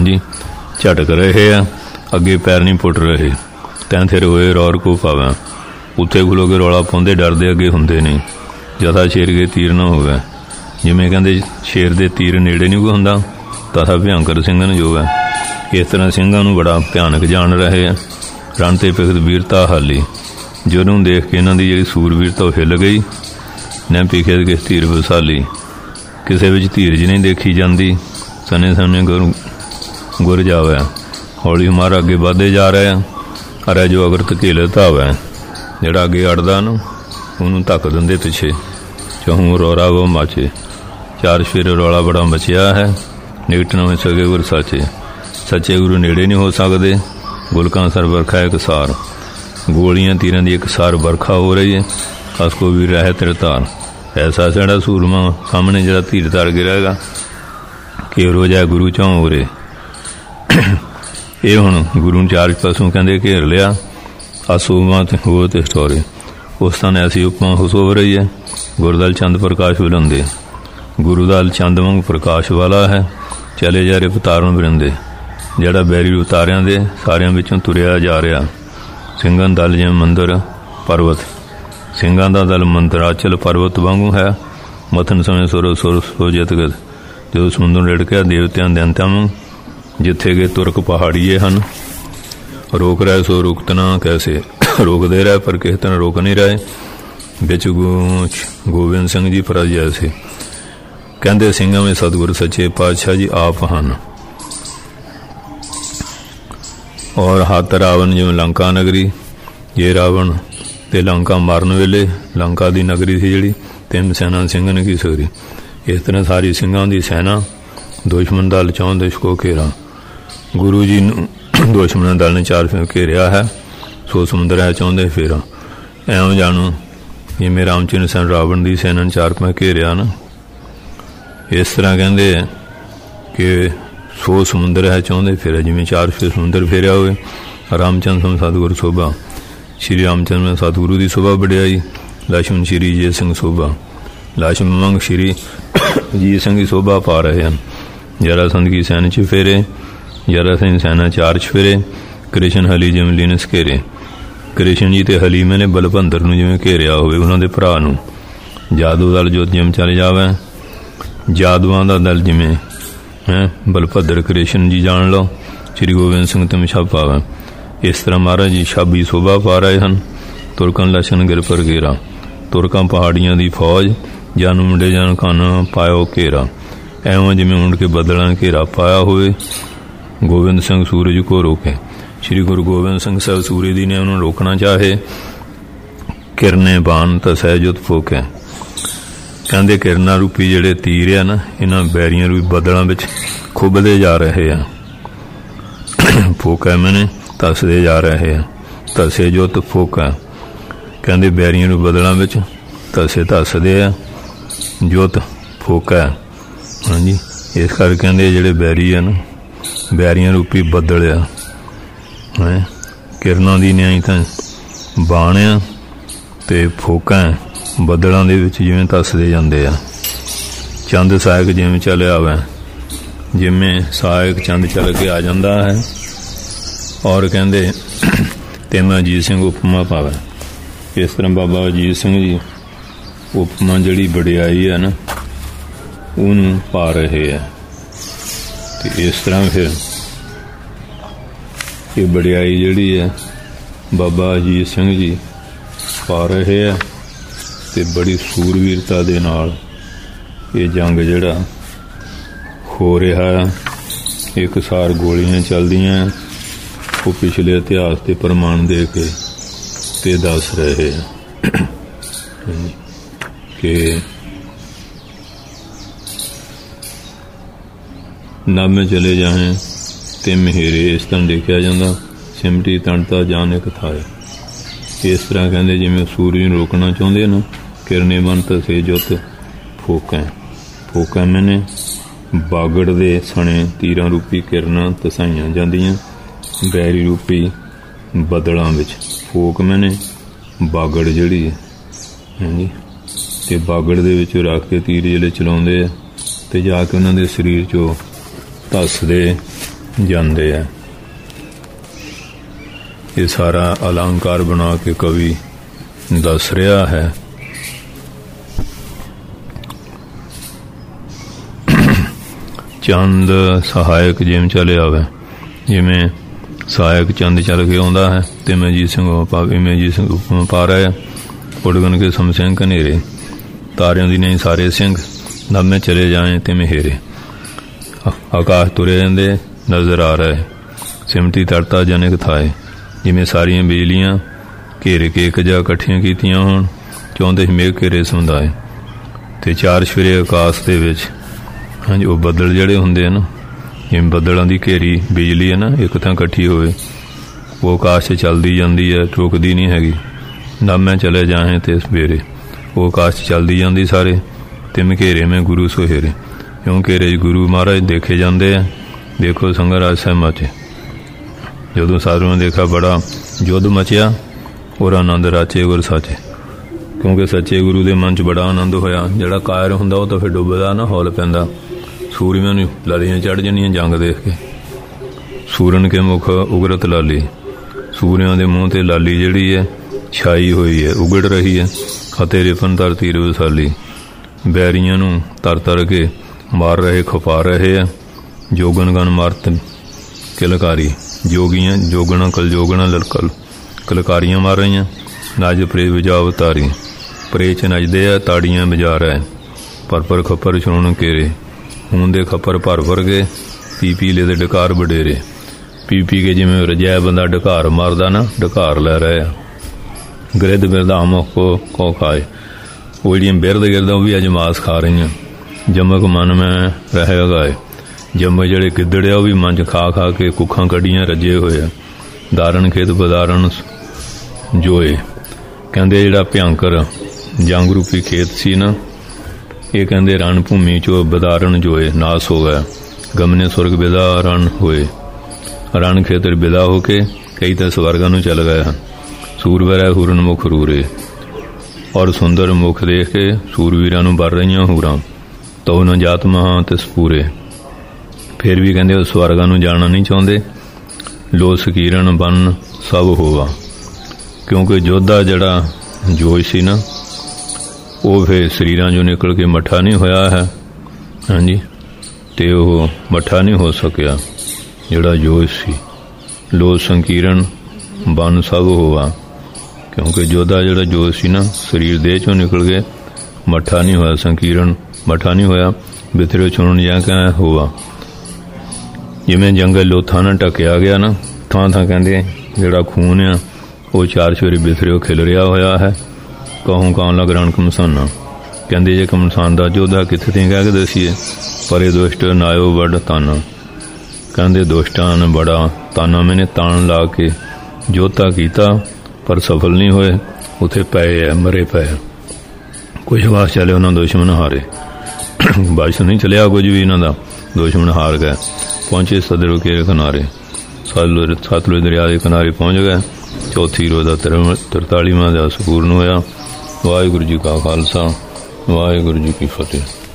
S1: झटक रहे आ। अगे पैर नहीं पुट रहे, तैं थिर होए रौर को पावे। उत्थे खलो के रौला पाउंदे डरदे अगे हुंदे नहीं। जथा शेर के तीर ना होवे, जिमें कहते शेर दे तीर नेड़े नहीं कोई हुंदा, तथा भयंकर सिंघन जो है। इस तरह सिंघां नूं बड़ा भयानक जान रहे हैं। ਰਣ ਤੇ ਭਗਤ ਵੀਰਤਾ ਹਾਲੀ। ਜਿਹਨੂੰ ਦੇਖ ਕੇ ਇਹਨਾਂ ਦੀ ਜਿਹੜੀ ਸੂਰਬੀਰਤਾ ਉਹ ਹਿੱਲ ਗਈ। ਨਾ ਪਿਖੇ ਕਿਸ ਧੀਰ ਵਿਸਾਲੀ, ਕਿਸੇ ਵਿੱਚ ਧੀਰਜ ਨਹੀਂ ਦੇਖੀ ਜਾਂਦੀ। ਸਨੇ ਸਨੇ ਗੁਰ ਜਾਵੇ, ਹੌਲੀ ਹਮਾਰਾ ਅੱਗੇ ਵੱਧਦੇ ਜਾ ਰਿਹਾ। ਅਰੇ ਜੋ ਅਗਰ ਧਕੇਲੇ ਧਾਵੇ, ਜਿਹੜਾ ਅੱਗੇ ਅੜਦਾ ਨਾ ਉਹਨੂੰ ਧੱਕ ਦਿੰਦੇ ਪਿੱਛੇ। ਚਹੂੰ ਰੌਰਾ ਵੋ ਮਾਚੇ, ਚਾਰ ਸਵੇਰੇ ਰੌਲਾ ਬੜਾ ਮਚਿਆ ਹੈ। ਨਿਕਟ ਨਵੇਂ ਸਗੇ ਗੁਰ ਸਾਚੇ, ਸੱਚੇ ਗੁਰੂ ਨੇੜੇ ਨਹੀਂ ਹੋ ਸਕਦੇ। ਗੁਲਕਾਂ ਸਰ ਵਰਖਾ ਇੱਕ ਸਾਰ, ਗੋਲੀਆਂ ਤੀਰਾਂ ਦੀ ਇੱਕ ਸਾਰ ਵਰਖਾ ਹੋ ਰਹੀ ਹੈ। ਕਸ ਕੋ ਵੀ ਰਹਿ ਤੇਰੇ ਧਾਰ, ਐਸਾ ਜਿਹੜਾ ਸੂਰਮਾ ਸਾਹਮਣੇ ਜਿਹੜਾ ਧੀਰ ਧਾਰ ਗਿਰਾਗਾ ਕਿ ਰੋਜ਼ ਹੈ ਗੁਰੂ ਚੋਂ ਉਰੇ। ਇਹ ਹੁਣ ਗੁਰੂ ਨੂੰ ਚਾਰ ਪਾਸੋਂ ਕਹਿੰਦੇ ਘੇਰ ਲਿਆ। ਆਸੂਮਾ ਤੇ ਹੋ ਤੇ ਸਟੋਰੇ ਉਸ ਤਾਂ ਐਸੀ ਉਪਮਾ ਹੁਸ ਹੋ ਰਹੀ ਹੈ। ਗੁਰਦਲ ਚੰਦ ਪ੍ਰਕਾਸ਼ ਵਿਲੰਦੇ, ਗੁਰੂ ਦਲ ਚੰਦ ਵਾਂਗ ਪ੍ਰਕਾਸ਼ ਵਾਲਾ ਹੈ। ਚਲੇ ਜਾ ਰਹੇ ਪਤਾਰਨ ਵਰਿੰਦੇ, ਜਿਹੜਾ ਬੈਰੀ ਉਤਾਰਿਆਂ ਦੇ ਸਾਰਿਆਂ ਵਿੱਚੋਂ ਤੁਰਿਆ ਜਾ ਰਿਹਾ। ਸਿੰਘਾਂ ਦਲ ਜਿਵੇਂ ਮੰਦਰ ਪਰਵਤ, ਸਿੰਘਾਂ ਦਾ ਦਲ ਮੰਦਰਾਚਲ ਪਰਵਤ ਵਾਂਗੂ ਹੈ। ਮਥਨ ਸਮੇਂ ਸੁਰ ਸੁਰ ਸੋਜਤ ਗਦ, ਜਦੋਂ ਸਮੁੰਦਰ ਰਿੜਕਿਆ ਦੇਵਤਿਆਂ ਦੈਂਤਿਆਂ ਵਾਂਗ। ਜਿੱਥੇ ਗਏ ਤੁਰਕ ਪਹਾੜੀਏ ਹਨ, ਰੋਕ ਰਹੇ ਸੋ ਰੁਕਤ ਨਾ ਕੈਸੇ, ਰੋਕਦੇ ਰਹੇ ਪਰ ਕਿਸੇ ਤਰ੍ਹਾਂ ਰੋਕ ਨਹੀਂ ਰਹੇ। ਵਿੱਚ ਗੋਬਿੰਦ ਸਿੰਘ ਜੀ ਫਰਜ਼ ਜੈਸੇ, ਕਹਿੰਦੇ ਸਿੰਘਾਂ ਵਿੱਚ ਸਤਿਗੁਰ ਸੱਚੇ ਪਾਤਸ਼ਾਹ ਜੀ ਆਪ ਹਨ। ਔਰ ਹੱਥ ਰਾਵਣ ਜਿਵੇਂ ਲੰਕਾ ਨਗਰੀ, ਇਹ ਰਾਵਣ ਤੇ ਲੰਕਾ ਮਾਰਨ ਵੇਲੇ ਲੰਕਾ ਦੀ ਨਗਰੀ ਸੀ ਜਿਹੜੀ, ਤਿੰਨ ਸੈਨਾ ਸਿੰਘਾਂ ਨੇ ਕੀ ਸਕਦੀ। ਇਸ ਤਰ੍ਹਾਂ ਸਾਰੀ ਸਿੰਘਾਂ ਦੀ ਸੈਨਾ ਦੁਸ਼ਮਣ ਦਲ ਚੌਂ ਦਿਸ਼ ਕੋ ਘੇਰਾ। ਗੁਰੂ ਜੀ ਨੂੰ ਦੁਸ਼ਮਣ ਦਲ ਨੇ ਚਾਰ ਫੇਰ ਘੇਰਿਆ ਹੈ। ਸੋ ਸਮੁੰਦਰ ਹੈ ਚਾਹੁੰਦੇ ਫੇਰਾ। ਐਵੇਂ ਜਾਣੋ ਜਿਵੇਂ ਰਾਮਚੰਦਰ ਸੈਨ ਰਾਵਣ ਦੀ ਸੈਨਾ ਨੇ ਚਾਰ ਪਾ ਘੇਰਿਆ ਨਾ, ਇਸ ਤਰ੍ਹਾਂ ਕਹਿੰਦੇ ਹੈ ਕਿ ਸੋ ਸਮੁੰਦਰ ਹੈ ਚਾਹੁੰਦੇ ਫੇਰਾ। ਜਿਵੇਂ ਚਾਰ ਫੇਰ ਸਮੁੰਦਰ ਫੇਰਿਆ ਹੋਵੇ। ਰਾਮਚੰਦ ਸਮ ਸਤਿਗੁਰੂ ਸੋਭਾ, ਸ਼੍ਰੀ ਰਾਮਚੰਦਰ ਸਤਿਗੁਰੂ ਦੀ ਸੋਭਾ ਵਡਿਆਈ। ਲਛਮਣ ਸ਼੍ਰੀ ਜੀਤ ਸਿੰਘ ਸੋਭਾ, ਲਛਮਣ ਵਾਂਗ ਸ਼੍ਰੀ ਜੀਤ ਸਿੰਘ ਦੀ ਸੋਭਾ ਪਾ ਰਹੇ ਹਨ। ਜਰਾਸੰਧ ਕੀ ਸੈਨਾ 'ਚ ਫੇਰੇ, ਜਰਾਸੰਧ ਸੈਨਾ ਚਾਰ 'ਚ ਫੇਰੇ। ਕ੍ਰਿਸ਼ਨ ਹਲੀ ਜਿਵੇਂ ਲੀਨਸ ਘੇਰੇ, ਕ੍ਰਿਸ਼ਨ ਜੀ ਤੇ ਹਲੀਮੇ ਨੇ ਬਲਭੰਦਰ ਨੂੰ ਜਿਵੇਂ ਘੇਰਿਆ ਹੋਵੇ, ਉਹਨਾਂ ਦੇ ਭਰਾ ਨੂੰ। ਜਾਦੂ ਦਲ ਜੋਤ ਜਿਵੇਂ ਚਲੇ ਜਾਵੇ, ਜਾਦੂਆਂ ਦਾ ਦਲ ਜਿਵੇਂ ਹੈ ਬਲਭੱਦਰ ਕ੍ਰਿਸ਼ਨ ਜੀ ਜਾਣ ਲਓ। ਸ਼੍ਰੀ ਗੋਬਿੰਦ ਸਿੰਘ ਤੇ ਛਾਪ ਪਾਵੇ। ਇਸ ਤਰ੍ਹਾਂ ਮਹਾਰਾਜ ਜੀ ਛਾਬੀ ਸੋਭਾ ਪਾ ਰਹੇ ਹਨ। ਤੁਰਕਾਂ ਲਛਣ ਗਿਰ ਪਰ ਘੇਰਾ, ਤੁਰਕਾਂ ਪਹਾੜੀਆਂ ਦੀ ਫੌਜ, ਜਨ ਮੁੰਡੇ ਜਨ ਕੰਨ ਪਾਇਓ ਘੇਰਾ। ਐਵੇਂ ਜਿਵੇਂ ਮੁੰਡ ਕੇ ਬੱਦਲਾਂ ਘੇਰਾ ਪਾਇਆ ਹੋਵੇ। ਗੋਬਿੰਦ ਸਿੰਘ ਸੂਰਜ ਕੋ ਰੋਕੇ, ਸ਼੍ਰੀ ਗੁਰੂ ਗੋਬਿੰਦ ਸਿੰਘ ਸਾਹਿਬ ਸੂਰਜ ਦੀ ਨੇ ਉਹਨੂੰ ਰੋਕਣਾ ਚਾਹੇ। ਕਿਰਨੇ ਬਾਣ ਤਾਂ ਸਹਿਜੁਤ ਫੋਕੇ, ਕਹਿੰਦੇ ਕਿਰਨਾ ਰੂਪੀ ਜਿਹੜੇ ਤੀਰ ਆ ਨਾ, ਇਹਨਾਂ ਬੈਰੀਆਂ ਰੂਪੀ ਬੱਦਲਾਂ ਵਿੱਚ ਖੁੱਬਦੇ ਜਾ ਰਹੇ ਆ। ਫੋਕਾ ਮੈਨੇ ਧੱਸਦੇ ਜਾ ਰਹੇ ਆ। ਧਸੇ ਜੁੱਤ ਫੋਕਾ, ਕਹਿੰਦੇ ਬੈਰੀਆਂ ਨੂੰ ਬੱਦਲਾਂ ਵਿੱਚ ਧਸੇ ਧੱਸਦੇ ਆ। ਜੁੱਤ ਫੋਕਾ, ਹਾਂਜੀ। ਇਸ ਕਰਕੇ ਕਹਿੰਦੇ ਜਿਹੜੇ ਬੈਰੀ ਆ ਨਾ, ਬੈਰੀਆਂ ਰੂਪੀ ਬੱਦਲ ਆ ਹੈ। ਕਿਰਨਾਂ ਦੀ ਨਿਆਈ ਤਾਂ ਬਾਣ ਆ ਤੇ ਫੋਕਾ ਬੱਦਲਾਂ ਦੇ ਵਿੱਚ ਜਿਵੇਂ ਧੱਸਦੇ ਜਾਂਦੇ ਆ। ਚੰਦ ਸਾਇਕ ਜਿਵੇਂ ਚੱਲਿਆ ਵਾ, ਜਿਵੇਂ ਸਾਇਕ ਚੰਦ ਚੱਲ ਕੇ ਆ ਜਾਂਦਾ ਹੈ। ਔਰ ਕਹਿੰਦੇ ਤੇਮਾ ਅਜੀਤ ਸਿੰਘ ਉਪਮਾ ਪਾਵੇ। ਇਸ ਤਰ੍ਹਾਂ ਬਾਬਾ ਅਜੀਤ ਸਿੰਘ ਜੀ ਉਪਮਾ ਜਿਹੜੀ ਵਡਿਆਈ ਹੈ ਨਾ, ਉਹਨੂੰ ਪਾ ਰਹੇ ਆ। ਤੇ ਇਸ ਤਰ੍ਹਾਂ ਫਿਰ ਇਹ ਵਡਿਆਈ ਜਿਹੜੀ ਹੈ ਬਾਬਾ ਅਜੀਤ ਸਿੰਘ ਜੀ ਪਾ ਰਹੇ ਆ। ਤੇ ਬੜੀ ਸੂਰਬੀਰਤਾ ਦੇ ਨਾਲ ਇਹ ਜੰਗ ਜਿਹੜਾ ਹੋ ਰਿਹਾ, ਇੱਕ ਸਾਰ ਗੋਲੀਆਂ ਚੱਲਦੀਆਂ, ਉਹ ਪਿਛਲੇ ਇਤਿਹਾਸ ਤੇ ਪ੍ਰਮਾਣ ਦੇ ਕੇ ਤੇ ਦੱਸ ਰਹੇ ਆ ਕਿ ਨਾਮੇ ਚਲੇ ਜਾਏ ਤੇ ਮਹੇਰੇ। ਇਸ ਤਰ੍ਹਾਂ ਦੇਖਿਆ ਜਾਂਦਾ, ਸਿਮਟੀ ਤਣਤਾ ਜਾਨ ਇੱਕ ਥਾਏ। ਇਸ ਤਰ੍ਹਾਂ ਕਹਿੰਦੇ ਜਿਵੇਂ ਸੂਰਜ ਨੂੰ ਰੋਕਣਾ ਚਾਹੁੰਦੇ ਨਾ, ਕਿਰਨੇ ਬਨ ਧਸੇ ਜੁੱਤ ਫੋਕਾਂ। ਫੋਕਾਂ ਮੈਨੇ ਬਾਗੜ ਦੇ ਸਣੇ ਤੀਰਾਂ ਰੂਪੀ ਕਿਰਨਾਂ ਧਸਾਈਆਂ ਜਾਂਦੀਆਂ ਬੈਰੀ ਰੂਪੀ ਬੱਦਲਾਂ ਵਿੱਚ। ਫੋਕ ਮੈਨੇ ਬਾਗੜ ਜਿਹੜੀ ਹੈ, ਹਾਂਜੀ। ਤੇ ਬਾਗੜ ਦੇ ਵਿੱਚ ਰੱਖ ਕੇ ਤੀਰ ਜਿਹੜੇ ਚਲਾਉਂਦੇ ਆ ਤੇ ਜਾ ਕੇ ਉਹਨਾਂ ਦੇ ਸਰੀਰ 'ਚੋਂ ਧੱਸਦੇ ਜਾਂਦੇ ਆ। ਇਹ ਸਾਰਾ ਅਲੰਕਾਰ ਬਣਾ ਕੇ ਕਵੀ ਦੱਸ ਰਿਹਾ ਹੈ। ਚੰਦ ਸਹਾਇਕ ਜਿਵੇਂ ਚਲੇ ਆਵੇ, ਜਿਵੇਂ सहायक चंद चल के आउंदा है, तिवें जीत सिंह इवें जीत सिंह पा रहा उड़गन के समसिंह कनेरे, तारियों दी नहीं सारे सिंह, नभे चले जाए तिवें हेरे। आकाश तुरे जांदे नज़र आ रहा है, सिमटी तरता जनिक थाए, जिमें सारियां बिजलियां घेरे के एक जा कट्ठियां कीतियां होण, चाहुंदे मेघ घेरे समुदाए। ते चार छफेरे आकाश दे विच हाँ जी, वो बदल जिहड़े हुंदे आ ना, जिवें बदलों की घेरी बिजली है ना, एक थां कट्ठी होवे, वो आकाश च चलदी जांदी है, रुकदी नहीं हैगी। नामे चले जाए ते सवेरे, वो आकाश च चलदी जांदी सारे, तिम घेरे में गुरु सुहेरे। क्यों घेरे गुरु महाराज देखे जाते हैं, देखो संगराज सहमा च जदों साधुओं ने देखा बड़ा युद्ध मचिया और आनंद राचे गुर साचे। क्योंकि सच्चे गुरु के मन च बड़ा आनंद होया। जिहड़ा कायर हुंदा वो तो फिर डुबदा ना, हौल पैंदा, सूरमियां नूं लड़ियां चढ़ जानियां जंग देख के। सूरन के मुख उगरत लाली, सूरियां दे मूँह ते लाली जिहड़ी है छाई हुई है, उगड़ रही है। हथे रिफन तर तीर विसाली, बैरियां नूं तर तर के मार रहे खपा रहे है। जोगन गन मारत किलकारी, जोगियां जोगना कल जोगना ललकल कलकारियां मार रही। नज प्रे विजा अवतारी, प्रे च नजदे है ताड़ियां बजा रहे। पर खप्पर छुण केरे, खून दे खप्पर भर भर के, पी पी ले दे डकार वडेरे। पी पी के जिमें रजाया बंदा डकार मारदा ना, डकार लै रहे आ। गिरद बिरदा मुख को खाए, वो जिहड़ियां बिरद गिरदा वो भी अज मास खा रही हैं। जमक मन में रह गाए, जम्मे जिहड़े गिद्दड़ आ वो भी मन च खा खा के कुखां कढ़ियां रजे होए। दारण खेत बदारण जोए, कहंदे जिहड़ा भयंकर जंग रूपी खेत सी ना, ये कहंदे रण भूमि चो बदारण जोए नास हो गया। गमने सुरग बिदा रण होए, रण खेतर बिदा होके कई तो स्वर्गां नूं चल गए हैं। सूरवीर हुरन मुख रूरे, और सुंदर मुख देख के सूरवीरां नूं बर रहीआं हूरां। तो न जात महा तिस पूरे, फिर भी कहंदे स्वर्गां नूं जाना नहीं चाहुंदे। लो सकीरन बन सब होवा, क्योंकि योद्धा जड़ा जोश सी ना, वो फिर शरीरां चों निकल के मट्ठा नहीं होया है। हाँ जी, तो वह मट्ठा नहीं हो सकिया जड़ा जोश सी। लो संकीरन बन सब होवा, क्योंकि योद्धा जड़ा जोश सी ना, शरीर देह चों निकल के मट्ठा नहीं होया। संकीरन मट्ठा नहीं होया, बिथरे चुनन जाके होवा। जिमें जंगल लोथा ना ढकिया गया ना, थां थां कहंदे जिहड़ा खून आ वो चार छेरे बिथरे खिल रहा होया है। कहूँ कां लग रण कमसाना, कहंदे जे कमसान दा योद्धा कित्थे ते कह के दसीए। परे दुष्ट नायो बड़ ताना, कहंदे दुष्टां ने बड़ा ताना मैंने तान ला के जोता कीता, पर सफल नहीं होए। उत्थे पए है, मरे पे। कुछ वास चले उन्होंने दुश्मन हारे, बारिश नहीं चलिया कुछ भी इन्हों का, दुश्मन हार गए। पहुंचे सदर के किनारे, सतलुज दरिया के किनारे पहुंच गए। चौथी रोज़ का 43वां दिवस पूर्ण होया। वाहिगुरू जी का खालसा, वाहिगुरू जी की फतेह।